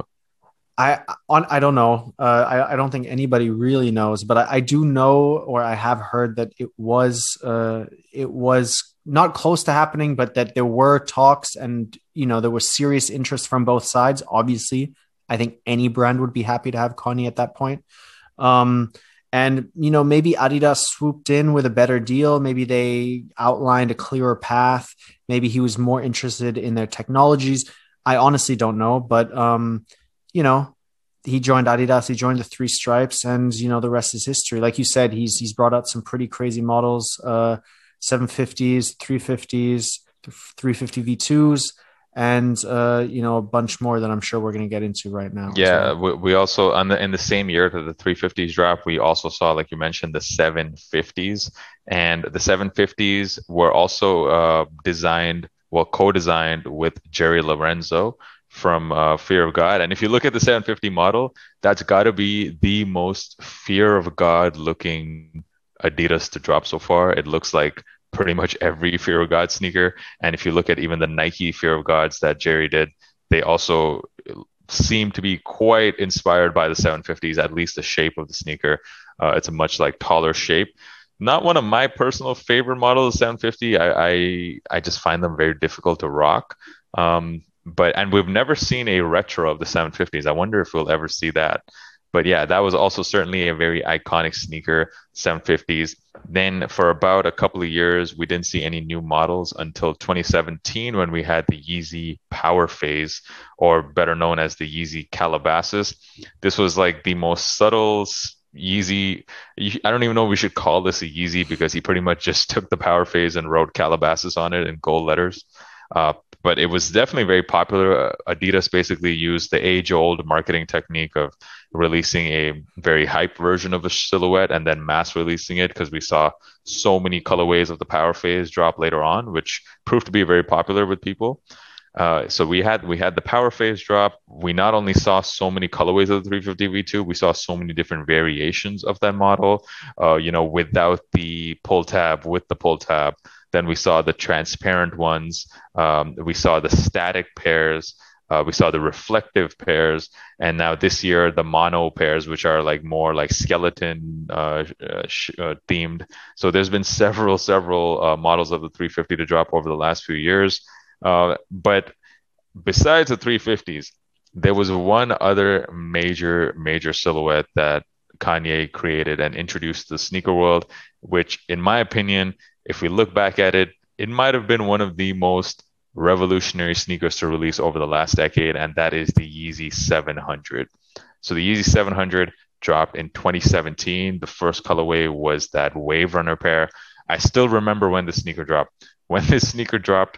I on I don't know. Uh, I I don't think anybody really knows, but I, I do know, or I have heard that it was uh it was not close to happening, but that there were talks, and you know there was serious interest from both sides. Obviously, I think any brand would be happy to have Kanye at that point. Um, and you know maybe Adidas swooped in with a better deal. Maybe they outlined a clearer path. Maybe he was more interested in their technologies. I honestly don't know, but um you know, he joined Adidas, he joined the Three Stripes, and you know, the rest is history. Like you said, he's he's brought out some pretty crazy models, uh, seven fifties, three fifties, three fifty V twos, and uh, you know, a bunch more that I'm sure we're gonna get into right now as Yeah, well. we, we also on the in the same year that the three fifties drop, we also saw, like you mentioned, the seven fifties, and the seven fifties were also uh, designed, well, co-designed with Jerry Lorenzo from uh, Fear of God. And if you look at the seven fifty model, that's got to be the most Fear of God looking Adidas to drop so far. It looks like pretty much every Fear of God sneaker. And if you look at even the Nike Fear of Gods that Jerry did, they also seem to be quite inspired by the seven fifties, at least the shape of the sneaker. Uh, it's a much like taller shape. Not one of my personal favorite models, seven fifty. I, I I just find them very difficult to rock. Um, but and we've never seen a retro of the seven fifties. I wonder if we'll ever see that. But yeah, that was also certainly a very iconic sneaker, seven fifties. Then for about a couple of years, we didn't see any new models until twenty seventeen when we had the Yeezy Power Phase, or better known as the Yeezy Calabasas. This was like the most subtle s- Yeezy. I don't even know if we should call this a Yeezy because he pretty much just took the Power Phase and wrote Calabasas on it in gold letters. Uh, but it was definitely very popular. Uh, Adidas basically used the age-old marketing technique of releasing a very hype version of a silhouette and then mass releasing it, because we saw so many colorways of the Power Phase drop later on, which proved to be very popular with people. Uh, so we had we had the Power Phase drop. We not only saw so many colorways of the three fifty V two, we saw so many different variations of that model. Uh, you know, without the pull tab, with the pull tab. Then we saw the transparent ones. Um, we saw the static pairs. Uh, we saw the reflective pairs, and now this year the mono pairs, which are like more like skeleton uh, uh, sh- uh, themed. So there's been several, several uh, models of the three fifty to drop over the last few years. Uh, but besides the three fifties, there was one other major, major silhouette that Kanye created and introduced to the sneaker world, which, in my opinion, if we look back at it, it might have been one of the most revolutionary sneakers to release over the last decade, and that is the Yeezy seven hundred. So the Yeezy seven hundred dropped in twenty seventeen. The first colorway was that Wave Runner pair. I still remember when the sneaker dropped. When this sneaker dropped,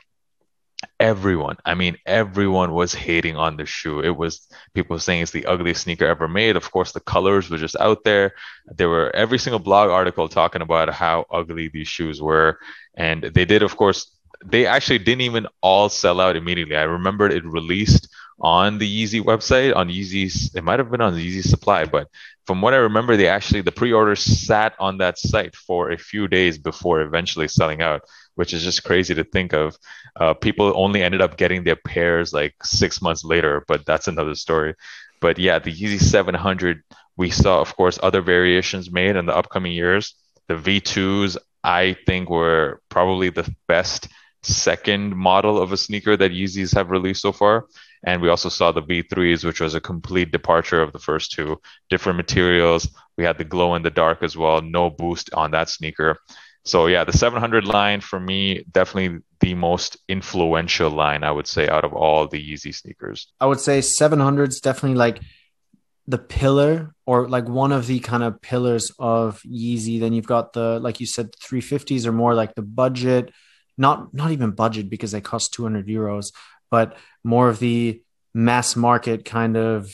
everyone, I mean, everyone was hating on the shoe. It was people saying it's the ugliest sneaker ever made. Of course, the colors were just out there. There were every single blog article talking about how ugly these shoes were. And they did, of course, they actually didn't even all sell out immediately. I remember it released on the Yeezy website, on Yeezy's, it might have been on the Yeezy Supply, but from what I remember, they actually, the pre-orders sat on that site for a few days before eventually selling out, which is just crazy to think of. Uh, people only ended up getting their pairs like six months later, but that's another story. But yeah, the Yeezy seven hundred, we saw, of course, other variations made in the upcoming years. The V twos, I think, were probably the best second model of a sneaker that Yeezys have released so far. And we also saw the V threes, which was a complete departure of the first two. Different materials. We had the glow in the dark as well. No boost on that sneaker. So yeah, the seven hundred line for me, definitely the most influential line, I would say, out of all the Yeezy sneakers. I would say seven hundred is definitely like the pillar, or like one of the kind of pillars of Yeezy. Then you've got the, like you said, three fifties are more like the budget, not not even budget because they cost two hundred euros, but more of the mass market kind of,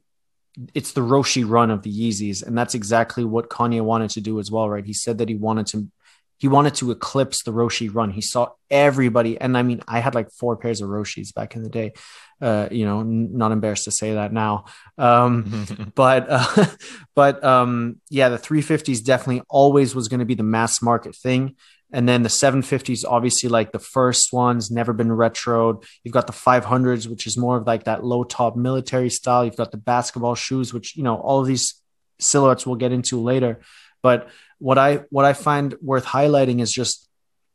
it's the Roshi run of the Yeezys. And that's exactly what Kanye wanted to do as well, right? He said that he wanted to he wanted to eclipse the Roshi run. He saw everybody. And I mean, I had like four pairs of Roshis back in the day. Uh, you know, n- not embarrassed to say that now. Um, but, uh, but um, yeah, the three fifties definitely always was going to be the mass market thing. And then the seven fifties, obviously like the first ones, never been retroed. You've got the five hundreds, which is more of like that low top military style. You've got the basketball shoes, which, you know, all of these silhouettes we'll get into later. But what I what I find worth highlighting is just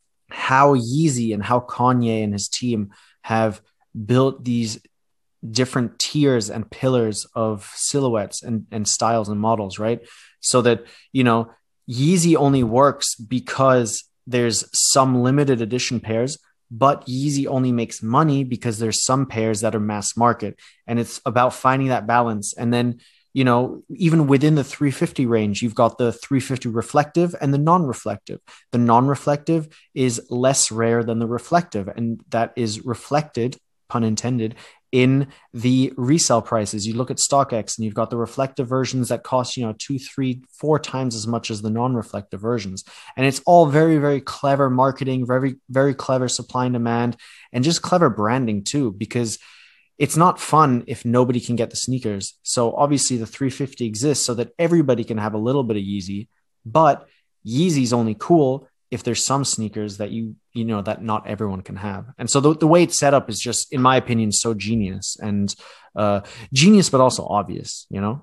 how Yeezy and how Kanye and his team have built these different tiers and pillars of silhouettes and, and styles and models, right? So that, you know, Yeezy only works because there's some limited edition pairs, but Yeezy only makes money because there's some pairs that are mass market. And it's about finding that balance. And then, you know, even within the three fifty range, you've got the three fifty reflective and the non-reflective. The non-reflective is less rare than the reflective, and that is reflected, pun intended, in the resale prices. You look at StockX and you've got the reflective versions that cost, you know, two, three, four times as much as the non-reflective versions. And it's all very, very clever marketing, very, very clever supply and demand, and just clever branding too, because it's not fun if nobody can get the sneakers. So obviously the three fifty exists so that everybody can have a little bit of Yeezy, but Yeezy's only cool if there's some sneakers that you, you know, that not everyone can have. And so the, the way it's set up is just, in my opinion, so genius and uh, genius, but also obvious, you know?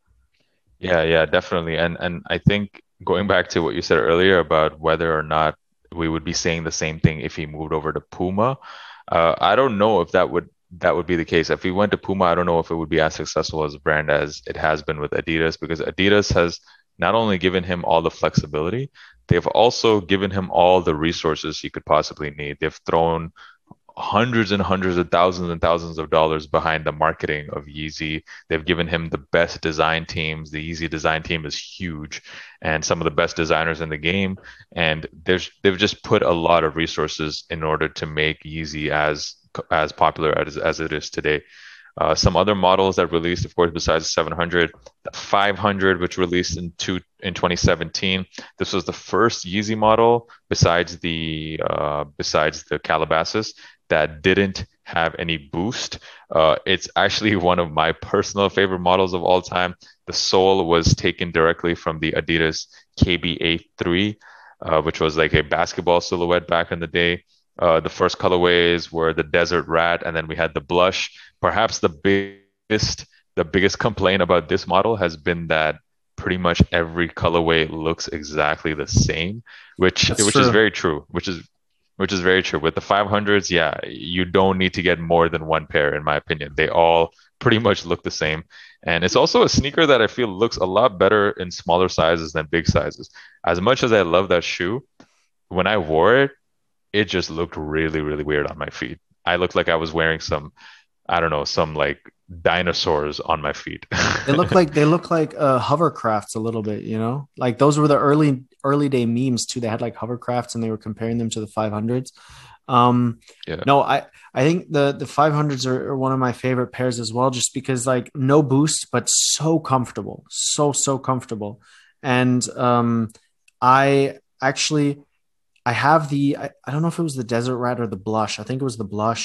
Yeah, yeah, definitely. And and I think going back to what you said earlier about whether or not we would be saying the same thing if he moved over to Puma, uh, I don't know if that would that would be the case. If he went to Puma, I don't know if it would be as successful as a brand as it has been with Adidas, because Adidas has not only given him all the flexibility, they've also given him all the resources he could possibly need. They've thrown hundreds and hundreds of thousands and thousands of dollars behind the marketing of Yeezy. They've given him the best design teams. The Yeezy design team is huge and some of the best designers in the game. And there's they've just put a lot of resources in order to make Yeezy as as popular as, as it is today. Uh, some other models that released, of course, besides the seven hundred, the five hundred, which released in two, in twenty seventeen. This was the first Yeezy model besides the uh, besides the Calabasas that didn't have any boost. Uh, it's actually one of my personal favorite models of all time. The sole was taken directly from the Adidas K B A three, uh, which was like a basketball silhouette back in the day. Uh, the first colorways were the Desert Rat, and then we had the Blush. Perhaps the biggest, the biggest complaint about this model has been that pretty much every colorway looks exactly the same, which That's which true. is very true. Which is which is very true. With the five hundreds, yeah, you don't need to get more than one pair, in my opinion. They all pretty much look the same, and it's also a sneaker that I feel looks a lot better in smaller sizes than big sizes. As much as I love that shoe, when I wore it, it just looked really, really weird on my feet. I looked like I was wearing some, I don't know, some like dinosaurs on my feet. They look like they look like uh, hovercrafts a little bit, you know. Like those were the early early day memes too. They had like hovercrafts, and they were comparing them to the five hundreds. Um, Yeah. no, I I think the the five hundreds are, are one of my favorite pairs as well, just because like no boost, but so comfortable, so so comfortable. And um, I actually I have the I, I don't know if it was the Desert Rat or the Blush. I think it was the Blush.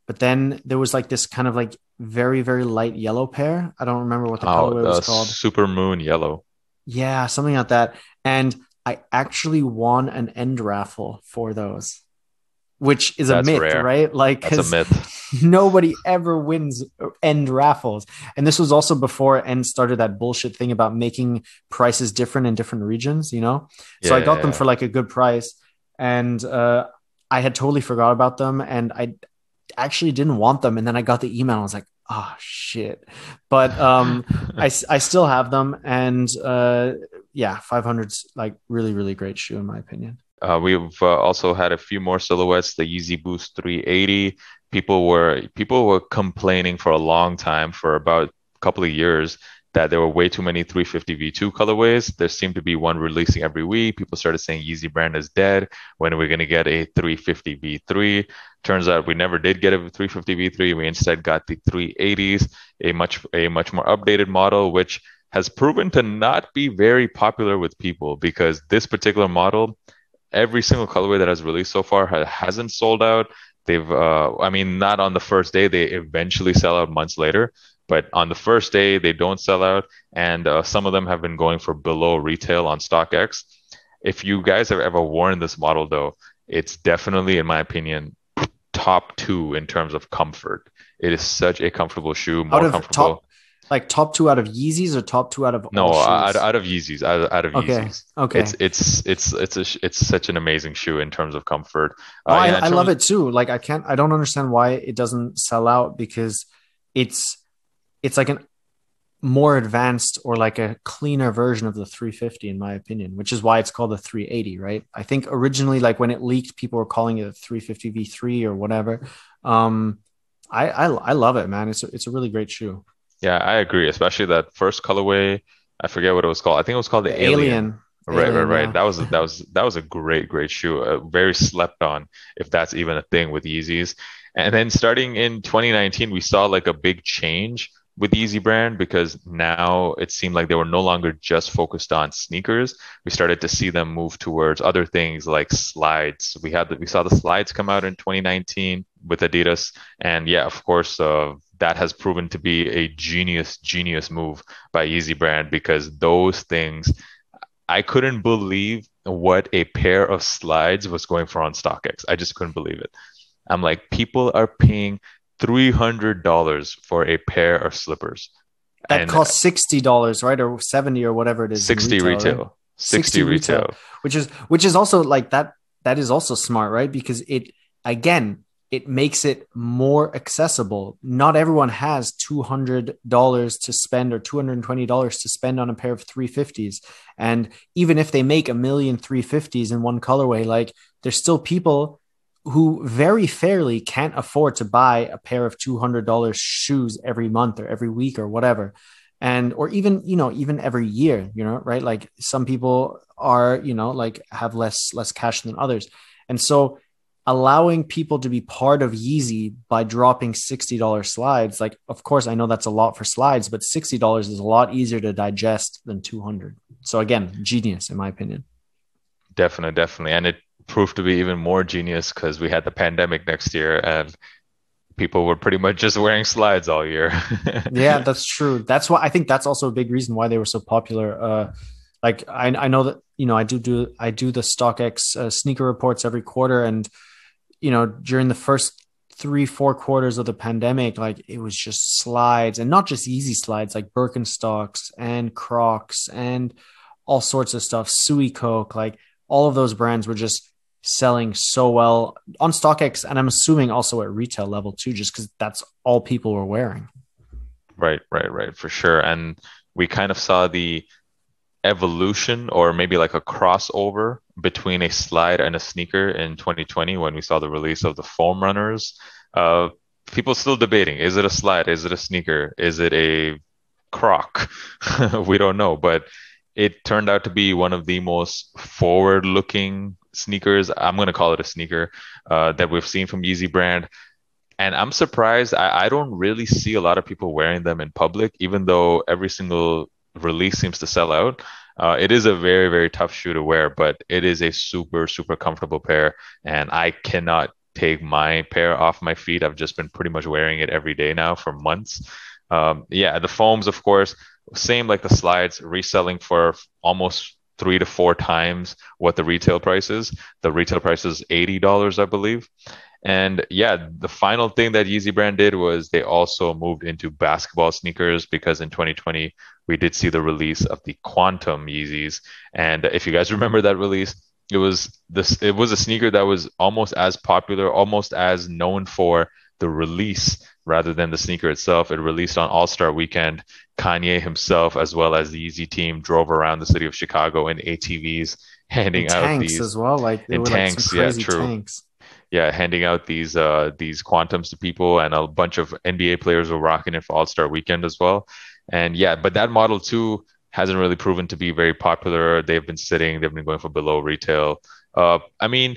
but then there was like this kind of like very, very light yellow pair. I don't remember what the Oh, colorway the was called. Super Moon Yellow. Yeah, something like that. And I actually won an end raffle for those, which is a That's myth, rare. right? Like, That's a because myth. nobody ever wins end raffles. And this was also before End started that bullshit thing about making prices different in different regions, you know? So Yeah, I yeah, got them yeah. for like a good price. And uh, I had totally forgot about them. And I actually didn't want them. And then I got the email. I was like, oh, shit. But um, I, I still have them. And uh, yeah, five hundred's like really, really great shoe, in my opinion. Uh, we've uh, also had a few more silhouettes. The Yeezy Boost three eighty. People were people were complaining for a long time, for about a couple of years, that there were way too many three fifty V two colorways. There seemed to be one releasing every week. People started saying Yeezy brand is dead. When are we going to get a three fifty V three? Turns out we never did get a three fifty V three. We instead got the three eighties, a much a much more updated model, which has proven to not be very popular with people because this particular model, every single colorway that has released so far ha- hasn't sold out. They've, uh, I mean, not on the first day. They eventually sell out months later, but on the first day they don't sell out, and uh, some of them have been going for below retail on StockX. If you guys have ever worn this model, though, it's definitely, in my opinion, top two in terms of comfort. It is such a comfortable shoe, Out more of comfortable. top, like top two out of Yeezys or top two out of all No, out, shoes? out of Yeezys, out, out of Okay. Yeezys. It's Okay. it's it's it's a sh- it's such an amazing shoe in terms of comfort. Oh, Uh, I, yeah, in I love terms, it too. Like I can't, I don't understand why it doesn't sell out because it's, it's like an more advanced or like a cleaner version of the three fifty in my opinion, which is why it's called the three eighty, right? I think originally, like when it leaked, people were calling it a three fifty V three or whatever. Um, I, I, I love it, man. It's a, it's a really great shoe. yeah, I agree. Especially that first colorway. I forget what it was called. I think it was called The the Alien. Alien, Right, right, Alien, right. yeah. That was that was that was a great, great shoe. Uh, very slept on, if that's even a thing with Yeezys. And then starting in twenty nineteen, we saw like a big change with the Yeezy brand because now it seemed like they were no longer just focused on sneakers. We started to see them move towards other things like slides. We had the, we saw the slides come out in twenty nineteen with Adidas, and yeah, of course, uh, that has proven to be a genius, genius move by Yeezy brand because those things I couldn't believe what a pair of slides was going for on StockX. I just couldn't believe it. I'm like, people are paying three hundred dollars for a pair of slippers That and costs sixty dollars, right? Or seventy or whatever it is in sixty retail, right? retail. sixty sixty retail, retail. which is which is also like that that is also smart, right? Because it again, it makes it more accessible. Not everyone has two hundred dollars to spend or two hundred twenty dollars to spend on a pair of three fifties. And even if they make a million three fifties in one colorway, like there's still people who very fairly can't afford to buy a pair of two hundred dollars shoes every month or every week or whatever. And, or even, you know, even every year, you know, right? Like some people are, you know, like have less, less cash than others. And so allowing people to be part of Yeezy by dropping sixty dollars slides, like, of course, I know that's a lot for slides, but sixty dollars is a lot easier to digest than two hundred. So again, genius in my opinion. Definitely, definitely. And it proved to be even more genius because we had the pandemic next year and people were pretty much just wearing slides all year. Yeah, that's true. That's why I think that's also a big reason why they were so popular. Uh, like I, I know that, you know, I do do, I do the StockX uh, sneaker reports every quarter. And, you know, during the first three, four quarters of the pandemic, like it was just slides and not just easy slides, like Birkenstocks and Crocs and all sorts of stuff. Suey Coke, like all of those brands were just selling so well on StockX. And I'm assuming also at retail level too, just because that's all people were wearing. Right, right, right, for sure. And we kind of saw the evolution or maybe like a crossover between a slide and a sneaker in twenty twenty when we saw the release of the foam runners. Uh, people still debating, is it a slide? Is it a sneaker? Is it a croc? We don't know, but it turned out to be one of the most forward-looking sneakers. I'm going to call it a sneaker uh, that we've seen from Yeezy brand. And I'm surprised. I, I don't really see a lot of people wearing them in public, even though every single release seems to sell out. Uh, it is a very, very tough shoe to wear, but it is a super, super comfortable pair. And I cannot take my pair off my feet. I've just been pretty much wearing it every day now for months. Um, yeah, the foams, of course, same like the slides, reselling for almost three to four times what the retail price is. The retail price is eighty dollars, I believe. And yeah, the final thing that Yeezy brand did was they also moved into basketball sneakers because in twenty twenty we did see the release of the Quantum Yeezys. And if you guys remember that release, it was this it was a sneaker that was almost as popular, almost as known for the release rather than the sneaker itself. It released on All-Star Weekend. Kanye himself, as well as the Yeezy team, drove around the city of Chicago in A T Vs, handing And out tanks these as well. Like they in were like some tanks. Yeah, crazy true. tanks. Yeah, handing out these uh these quantums to people, and a bunch of N B A players were rocking it for All-Star Weekend as well. And yeah, but that model too hasn't really proven to be very popular. They've been sitting, they've been going for below retail. Uh, I mean,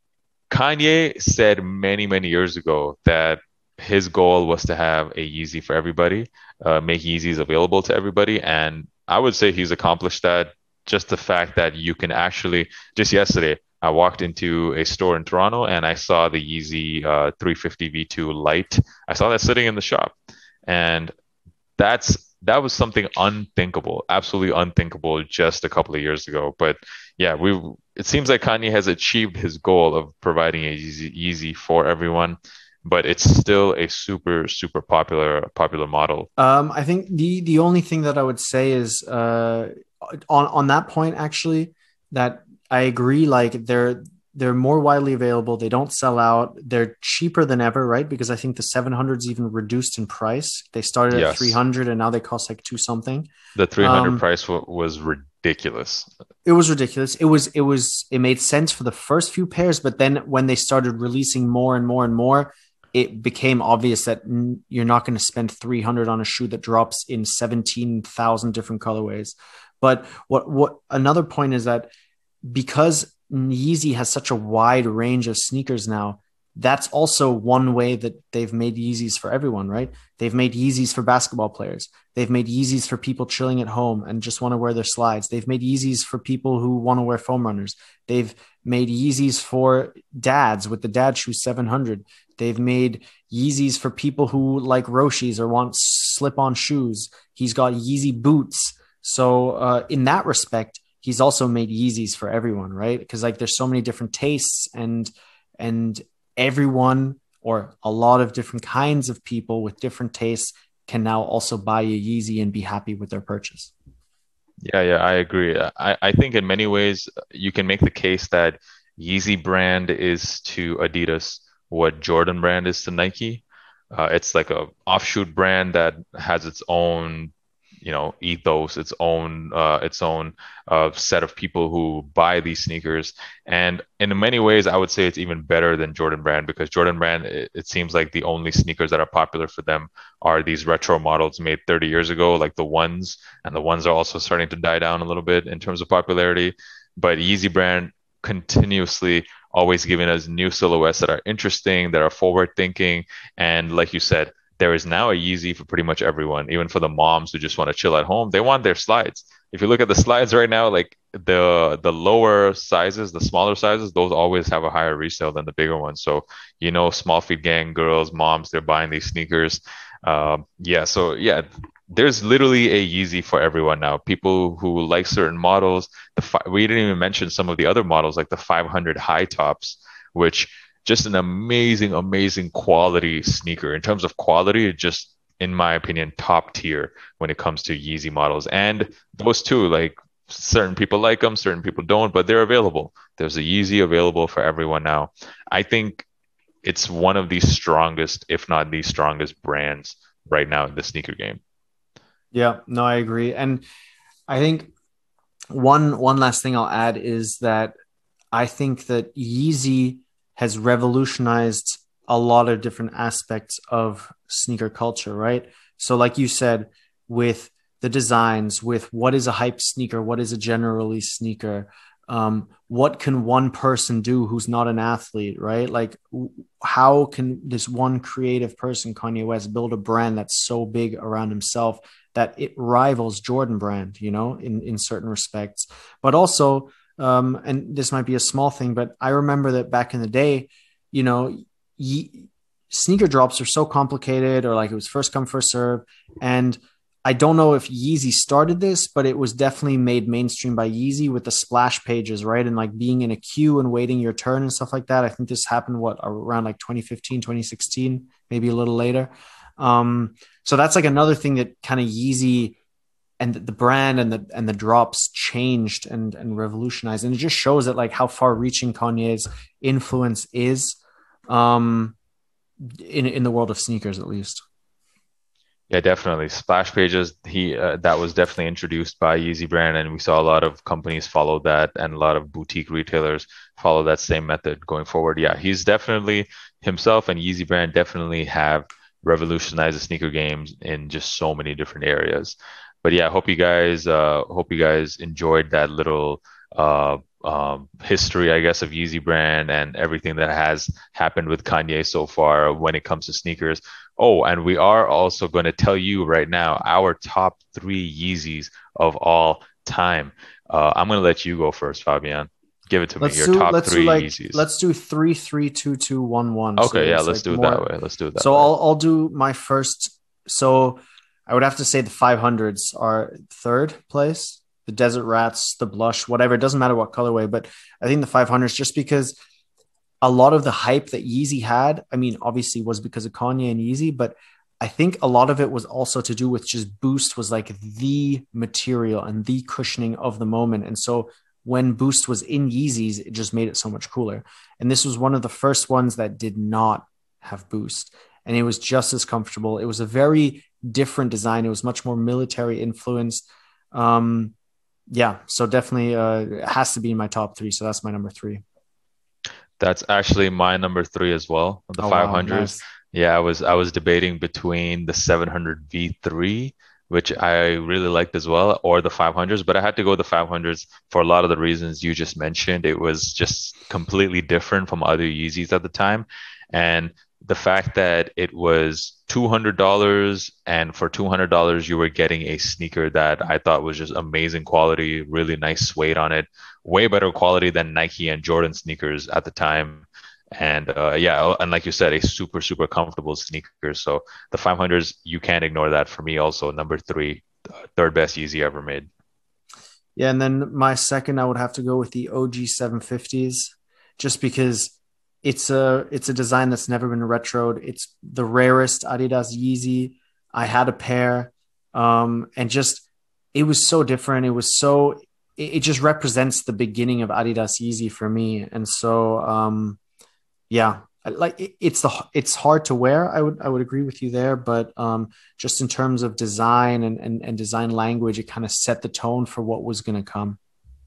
Kanye said many, many years ago that his goal was to have a Yeezy for everybody, uh, make Yeezys available to everybody. And I would say he's accomplished that. Just the fact that you can actually, just yesterday, I walked into a store in Toronto and I saw the Yeezy uh, three fifty V two Lite. I saw that sitting in the shop. And that's that was something unthinkable, absolutely unthinkable just a couple of years ago. But yeah, we it seems like Kanye has achieved his goal of providing a Yeezy, Yeezy for everyone, but it's still a super super popular popular model. Um, I think the the only thing that I would say is uh, on on that point actually that I agree. Like they're they're more widely available. They don't sell out. They're cheaper than ever, right? Because I think the seven hundreds even reduced in price. They started at three Yes, hundred and now they cost like two something. the three hundred Um, price w was ridiculous. it was ridiculous. It was it was it made sense for the first few pairs, but then when they started releasing more and more and more, it became obvious that n- you're not going to spend three hundred on a shoe that drops in seventeen thousand different colorways. But what what another point is that because Yeezy has such a wide range of sneakers now, that's also one way that they've made Yeezys for everyone, right? They've made Yeezys for basketball players. They've made Yeezys for people chilling at home and just want to wear their slides. They've made Yeezys for people who want to wear foam runners. They've made Yeezys for dads with the dad shoe seven hundred. They've made Yeezys for people who like Roshis or want slip-on shoes. He's got Yeezy boots. So uh, in that respect, he's also made Yeezys for everyone, right? Because like there's so many different tastes and and everyone or a lot of different kinds of people with different tastes can now also buy a Yeezy and be happy with their purchase. Yeah, yeah, I agree. I, I think in many ways you can make the case that Yeezy brand is to Adidas what Jordan brand is to Nike. Uh, it's like a offshoot brand that has its own, you know, ethos, its own, uh, its own uh, set of people who buy these sneakers. And in many ways, I would say it's even better than Jordan Brand because Jordan Brand, it, it seems like the only sneakers that are popular for them are these retro models made thirty years ago, like the ones, and the ones are also starting to die down a little bit in terms of popularity. But Yeezy Brand continuously always giving us new silhouettes that are interesting, that are forward thinking, and like you said, there is now a Yeezy for pretty much everyone, even for the moms who just want to chill at home. They want their slides. If you look at the slides right now, like the the lower sizes, the smaller sizes, those always have a higher resale than the bigger ones. So, you know, small feet gang girls, moms, they're buying these sneakers. Um, yeah, so yeah, there's literally a Yeezy for everyone now. People who like certain models. The fi- we didn't even mention some of the other models, like the five hundred high tops, which just an amazing, amazing quality sneaker. In terms of quality, it just, in my opinion, top tier when it comes to Yeezy models. And those two, like certain people like them, certain people don't, but they're available. There's a Yeezy available for everyone now. I think it's one of the strongest, if not the strongest brands right now in the sneaker game. Yeah, no, I agree. And I think one one last thing I'll add is that I think that Yeezy has revolutionized a lot of different aspects of sneaker culture, right? So like you said, with the designs, with what is a hype sneaker, what is a general release sneaker, um, what can one person do who's not an athlete, right? Like w- how can this one creative person, Kanye West, build a brand that's so big around himself that it rivals Jordan brand, you know, in, in certain respects, but also, um, and this might be a small thing, but I remember that back in the day, you know, ye- sneaker drops are so complicated, or like it was first come, first serve. And I don't know if Yeezy started this, but it was definitely made mainstream by Yeezy with the splash pages, right? And like being in a queue and waiting your turn and stuff like that. I think this happened, what, around like twenty fifteen, twenty sixteen, maybe a little later. Um, so that's like another thing that kind of Yeezy and the brand and the and the drops changed and and revolutionized, and it just shows that like how far reaching Kanye's influence is, um in in the world of sneakers, at least. Yeah, definitely. Splash pages, he uh, that was definitely introduced by Yeezy brand, and we saw a lot of companies follow that, and a lot of boutique retailers follow that same method going forward. Yeah, he's definitely himself and Yeezy brand definitely have revolutionized the sneaker games in just so many different areas. But yeah, hope you guys uh hope you guys enjoyed that little uh um history, I guess, of Yeezy brand and everything that has happened with Kanye so far when it comes to sneakers. Oh, and we are also going to tell you right now our top three Yeezys of all time. Uh, I'm going to let you go first, Fabian. Give it to me. Let's Your do top let's do three like Yeezys. let's do three, three, two, two, one, one. So Okay, yeah, there's let's like do it that more. way. Let's do it that So way. I'll I'll do my first. So I would have to say the five hundreds are third place. The Desert Rats, the Blush, whatever. It doesn't matter what colorway, but I think the five hundreds, just because a lot of the hype that Yeezy had, I mean, obviously was because of Kanye and Yeezy, but I think a lot of it was also to do with just Boost was like the material and the cushioning of the moment. And so when Boost was in Yeezys, it just made it so much cooler. And this was one of the first ones that did not have Boost. And it was just as comfortable. It was a very different design. It was much more military influenced. Um, yeah, so definitely uh, it has to be in my top three. So that's my number three. That's actually my number three as well, the Oh wow, five hundred. nice. Yeah, I was I was debating between the seven hundred V three, which I really liked as well, or the five hundreds, but I had to go with the five hundreds for a lot of the reasons you just mentioned. It was just completely different from other Yeezys at the time. And the fact that it was two hundred dollars and for two hundred dollars you were getting a sneaker that I thought was just amazing quality, really nice suede on it, way better quality than Nike and Jordan sneakers at the time. And uh, yeah, and like you said, a super, super comfortable sneaker. So the five hundreds, you can't ignore that for me also. Number three, uh, third best Yeezy ever made. Yeah, and then my second, I would have to go with the O G seven fifties, just because it's a it's a design that's never been retroed. It's the rarest Adidas Yeezy. I had a pair, um, and just it was so different. It was so it, it just represents the beginning of Adidas Yeezy for me, and so um, yeah, like it, it's the it's hard to wear. I would I would agree with you there, but um, just in terms of design and and, and design language, it kind of set the tone for what was going to come.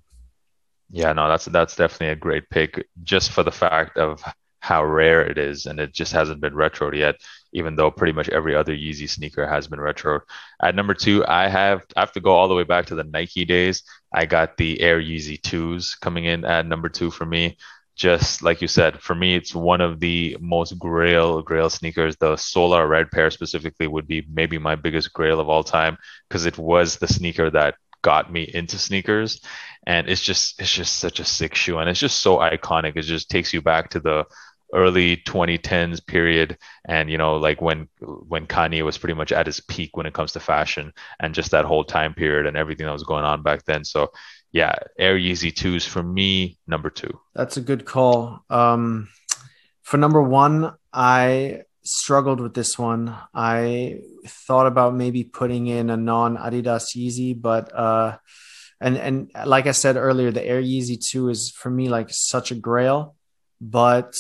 Yeah, no, that's that's definitely a great pick just for the fact of how rare it is, and it just hasn't been retroed yet, even though pretty much every other Yeezy sneaker has been retroed. At number two, I have I have to go all the way back to the Nike days. I got the Air Yeezy twos coming in at number two for me. Just like you said, for me, it's one of the most grail grail sneakers. The Solar Red pair specifically would be maybe my biggest grail of all time because it was the sneaker that got me into sneakers, and it's just it's just such a sick shoe, and it's just so iconic. It just takes you back to the early twenty tens period, and you know, like when when Kanye was pretty much at his peak when it comes to fashion, and just that whole time period and everything that was going on back then. So yeah, Air Yeezy twos for me, number two. That's a good call. Um, for number one, I struggled with this one. I thought about maybe putting in a non Adidas Yeezy, but uh, and and like I said earlier, the Air Yeezy two is for me like such a grail. But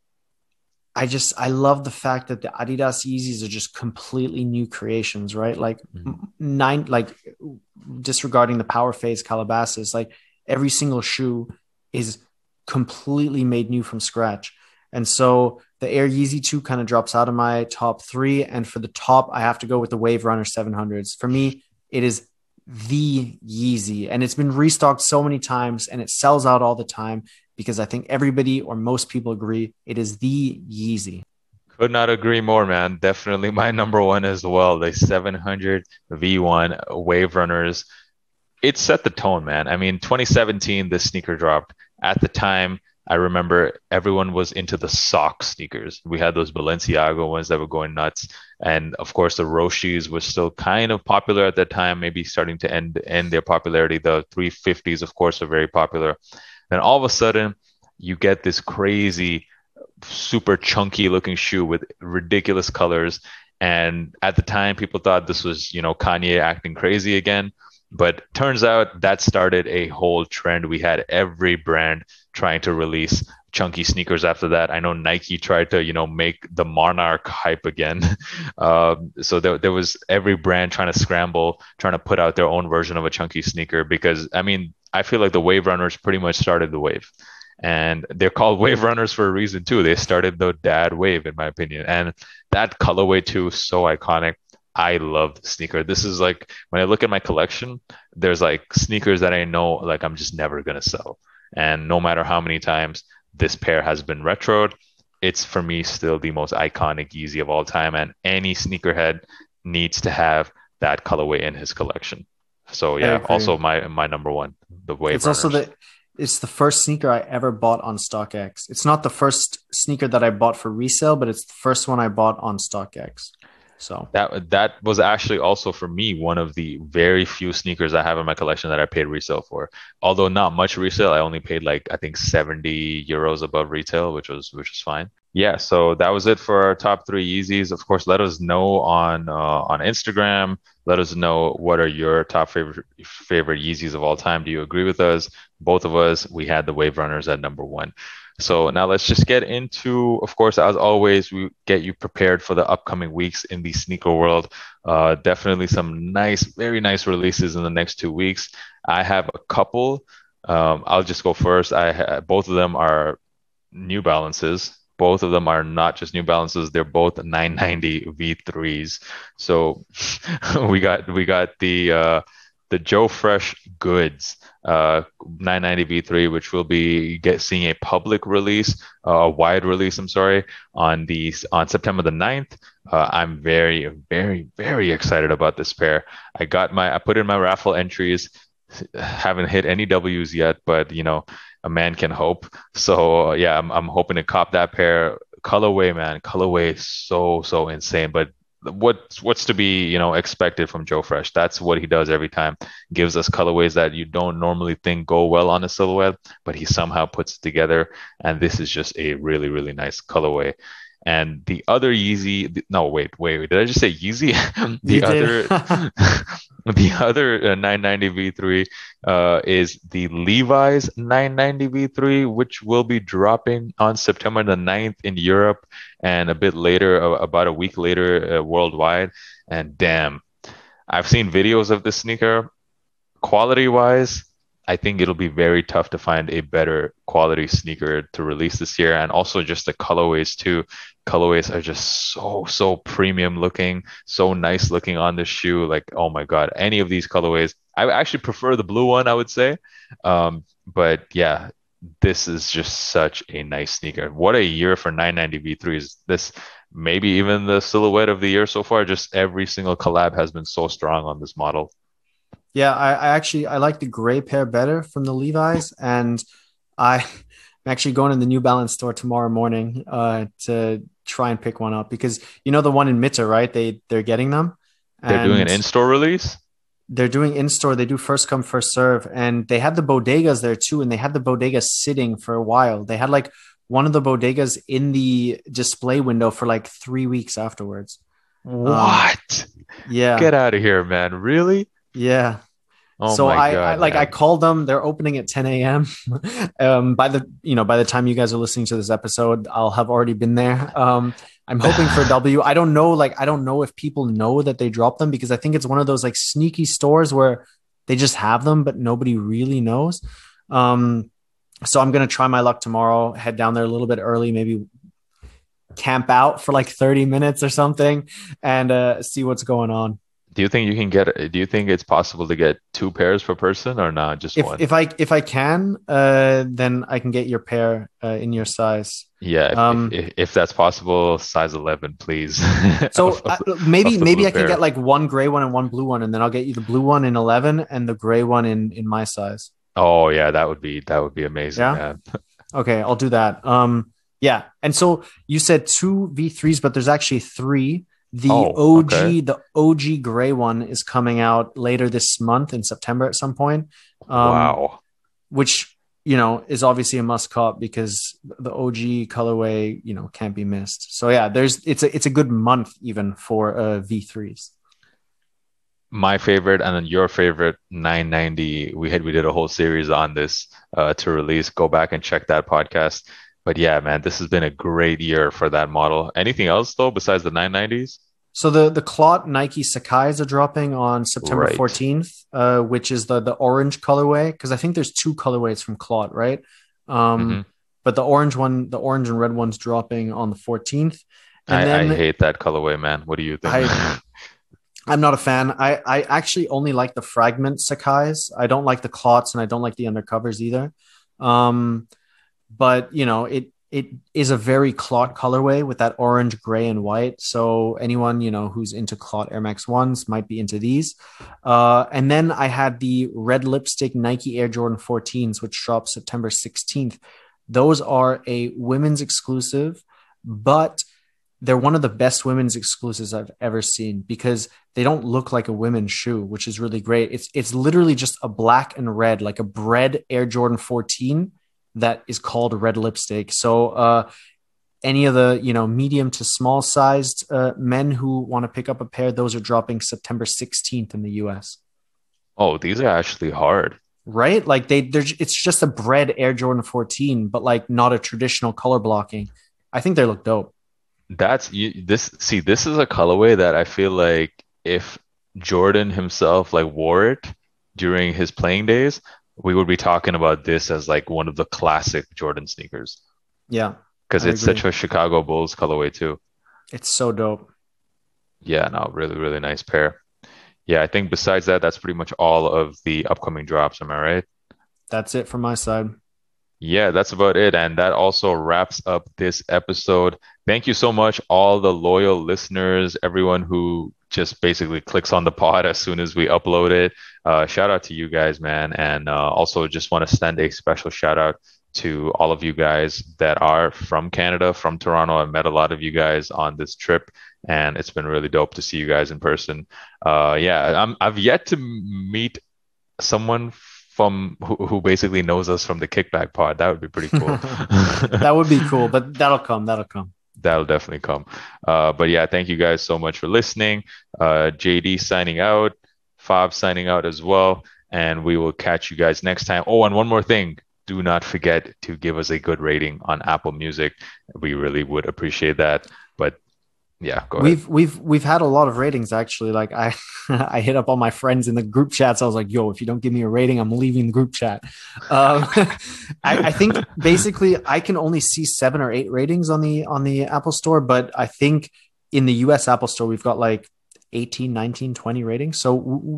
I just I love the fact that the Adidas Yeezys are just completely new creations, right? Like Mhm. nine, like disregarding the Power Phase Calabasas, like every single shoe is completely made new from scratch. And so the Air Yeezy two kind of drops out of my top three. And for the top, I have to go with the Wave Runner seven hundreds. For me, it is the Yeezy, and it's been restocked so many times and it sells out all the time because I think everybody or most people agree it is the Yeezy. Could not agree more, man. Definitely my number one as well. The seven hundred V one Wave Runners. It set the tone, man. I mean, twenty seventeen, this sneaker dropped. At the time, I remember everyone was into the sock sneakers. We had those Balenciaga ones that were going nuts. And of course, the Roshis were still kind of popular at that time, maybe starting to end end their popularity. The three fifties, of course, are very popular. Then all of a sudden, you get this crazy, super chunky looking shoe with ridiculous colors. And at the time, people thought this was, you know, Kanye acting crazy again. But turns out that started a whole trend. We had every brand trying to release chunky sneakers after that. I know Nike tried to, you know, make the Monarch hype again. Um, so there, there was every brand trying to scramble, trying to put out their own version of a chunky sneaker because, I mean, I feel like the Wave Runners pretty much started the wave. And they're called Wave Runners for a reason too. They started the dad wave, in my opinion. And that colorway too, so iconic. I love the sneaker. This is like when I look at my collection, there's like sneakers that I know like I'm just never gonna sell. And no matter how many times this pair has been retroed, it's for me still the most iconic Yeezy of all time. And any sneakerhead needs to have that colorway in his collection. So yeah, also my my number one, the Wave It's Runners. also the it's the first sneaker I ever bought on StockX. It's not the first sneaker that I bought for resale, but it's the first one I bought on StockX. So That that was actually also for me one of the very few sneakers I have in my collection that I paid resale for. Although not much resale, I only paid like I think seventy euros above retail, which was which was fine. Yeah, so that was it for our top three Yeezys. Of course, let us know on uh, on Instagram. Let us know what are your top favorite favorite Yeezys of all time. Do you agree with us? Both of us, we had the Wave Runners at number one. So now let's just get into, of course, as always, we get you prepared for the upcoming weeks in the sneaker world. Uh, definitely some nice, very nice releases in the next two weeks. I have a couple. Um, I'll just go first. I ha- both of them are New Balances. Both of them are not just New Balances. They're both nine ninety V threes. So we got we got the uh, the Joe Fresh Goods uh, nine ninety V three, which will be get seeing a public release, uh, a wide release. I'm sorry, on the on September the ninth. Uh, I'm very, very, very excited about this pair. I got my I put in my raffle entries. Haven't hit any W's yet, but you know, a man can hope. So uh, yeah, I'm I'm hoping to cop that pair. Colorway, man, colorway is so so insane. But what's what's to be you know expected from Joe Fresh? That's what he does every time. Gives us colorways that you don't normally think go well on a silhouette, but he somehow puts it together. And this is just a really really nice colorway. And the other Yeezy, no, wait, wait, wait, did I just say Yeezy? the You other, did. the other uh, nine ninety V three uh, is the Levi's nine ninety V three, which will be dropping on September the ninth in Europe and a bit later, uh, about a week later, uh, worldwide. And damn, I've seen videos of this sneaker. Quality wise, I think it'll be very tough to find a better quality sneaker to release this year. And also just the colorways too. Colorways are just so, so premium looking, so nice looking on the shoe. Like, oh my God, any of these colorways. I actually prefer the blue one, I would say. Um, but yeah, this is just such a nice sneaker. What a year for nine ninety V threes. This maybe even the silhouette of the year so far. Just every single collab has been so strong on this model. Yeah, I, I actually I like the gray pair better from the Levi's, and I, I'm actually going to the New Balance store tomorrow morning uh, to try and pick one up because you know the one in Mitte, right? They they're getting them. They're doing an in-store release. They're doing in-store. They do first come first serve, and they had the bodegas there too, and they had the bodegas sitting for a while. They had like one of the bodegas in the display window for like three weeks afterwards. What? Um, yeah. Get out of here, man. Really? Yeah. Oh so my I, God, I like man. I called them. They're opening at ten a.m. um, by the you know by the time you guys are listening to this episode, I'll have already been there. Um, I'm hoping for W. I don't know. Like I don't know if people know that they dropped them because I think it's one of those like sneaky stores where they just have them, but nobody really knows. Um, so I'm gonna try my luck tomorrow. Head down there a little bit early, maybe camp out for like thirty minutes or something, and uh, see what's going on. Do you think you can get? Do you think it's possible to get two pairs per person or not? Just If one? if I if I can, uh, then I can get your pair uh, in your size. Yeah, if, Um, if, if that's possible, size eleven, please. So Of- uh, of- maybe of the maybe blue I can pair. get like one gray one and one blue one, and then I'll get you the blue one in eleven and the gray one in in my size. Oh yeah, that would be that would be amazing, Yeah? man. Okay, I'll do that. Um, yeah. And so you said two V threes, but there's actually three. The Oh, O G, okay. the O G gray one is coming out later this month in September at some point. Um, Wow. which, you know, is obviously a must cop because the O G colorway, you know, can't be missed. So yeah, there's it's a it's a good month even for uh V threes. My favorite and then your favorite nine ninety. We had we did a whole series on this uh, to release. Go back and check that podcast. But yeah, man, this has been a great year for that model. Anything else though besides the nine nineties? So the the Clot Nike Sakai's are dropping on September Right. fourteenth, uh, which is the the orange colorway because I think there's two colorways from Clot, right? hmm Um, but the orange one, the orange and red one's dropping on the fourteenth, and I I then hate that colorway, man. What do you think? I I'm not a fan. I I actually only like the fragment Sakai's. I don't like the Clots and I don't like the undercovers either. Um, but you know it it is a very clot colorway with that orange, gray, and white. So anyone you know who's into clot Air Max ones might be into these. Uh, and then I had the red lipstick Nike Air Jordan fourteens, which drop September sixteenth. Those are a women's exclusive, but they're one of the best women's exclusives I've ever seen because they don't look like a women's shoe, which is really great. It's it's literally just a black and red, like a bread Air Jordan fourteen that is called red lipstick. So uh, any of the you know medium to small sized uh, men who want to pick up a pair, those are dropping September sixteenth in the U S. Oh, these are actually hard. Right? Like they, they're it's just a bread Air Jordan fourteen, but like not a traditional color blocking. I think they look dope. That's you this see, this is a colorway that I feel like if Jordan himself like wore it during his playing days, we would be talking about this as like one of the classic Jordan sneakers Yeah, because I it's agree. such a Chicago Bulls colorway too. It's so dope. Yeah, no, really, really nice pair. Yeah, I think besides that, that's pretty much all of the upcoming drops. Am I right? That's it from my side. Yeah, that's about it. And that also wraps up this episode. Thank you so much, all the loyal listeners, everyone who just basically clicks on the pod as soon as we upload it. Uh, shout out to you guys, man. And uh, also just want to send a special shout out to all of you guys that are from Canada, from Toronto. I met a lot of you guys on this trip, and it's been really dope to see you guys in person. Uh, yeah, I'm, I've yet to meet someone from who, who basically knows us from the Kickback Pod. That would be pretty cool. That would be cool, but that'll come. That'll come. That'll definitely come. Uh, but yeah, thank you guys so much for listening. Uh, J D signing out, Fab signing out as well, and we will catch you guys next time. Oh, and one more thing. Do not forget to give us a good rating on Apple Music. We really would appreciate that. But yeah, go ahead. We've we've we've had a lot of ratings actually. Like I I hit up all my friends in the group chats. I was like, "Yo, if you don't give me a rating, I'm leaving the group chat." Um, I, I think basically I can only see seven or eight ratings on the on the Apple Store, but I think in the U S Apple Store we've got like eighteen, nineteen, twenty ratings. So w- w-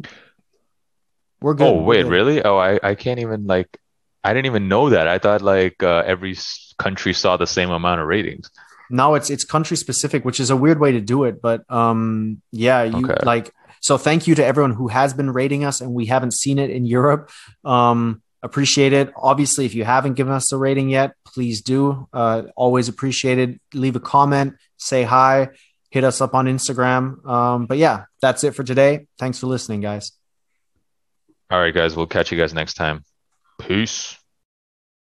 we're good. Oh, We're wait, good. really? Oh, I, I can't even like, I didn't even know that. I thought like uh, every s- country saw the same amount of ratings. No, it's it's country specific, which is a weird way to do it, but um yeah, you Okay. like so thank you to everyone who has been rating us and we haven't seen it in Europe. Um appreciate it. Obviously, if you haven't given us a rating yet, please do. Uh always appreciated. Leave a comment, say hi, hit us up on Instagram. Um but yeah, that's it for today. Thanks for listening, guys. All right, guys, we'll catch you guys next time. Peace.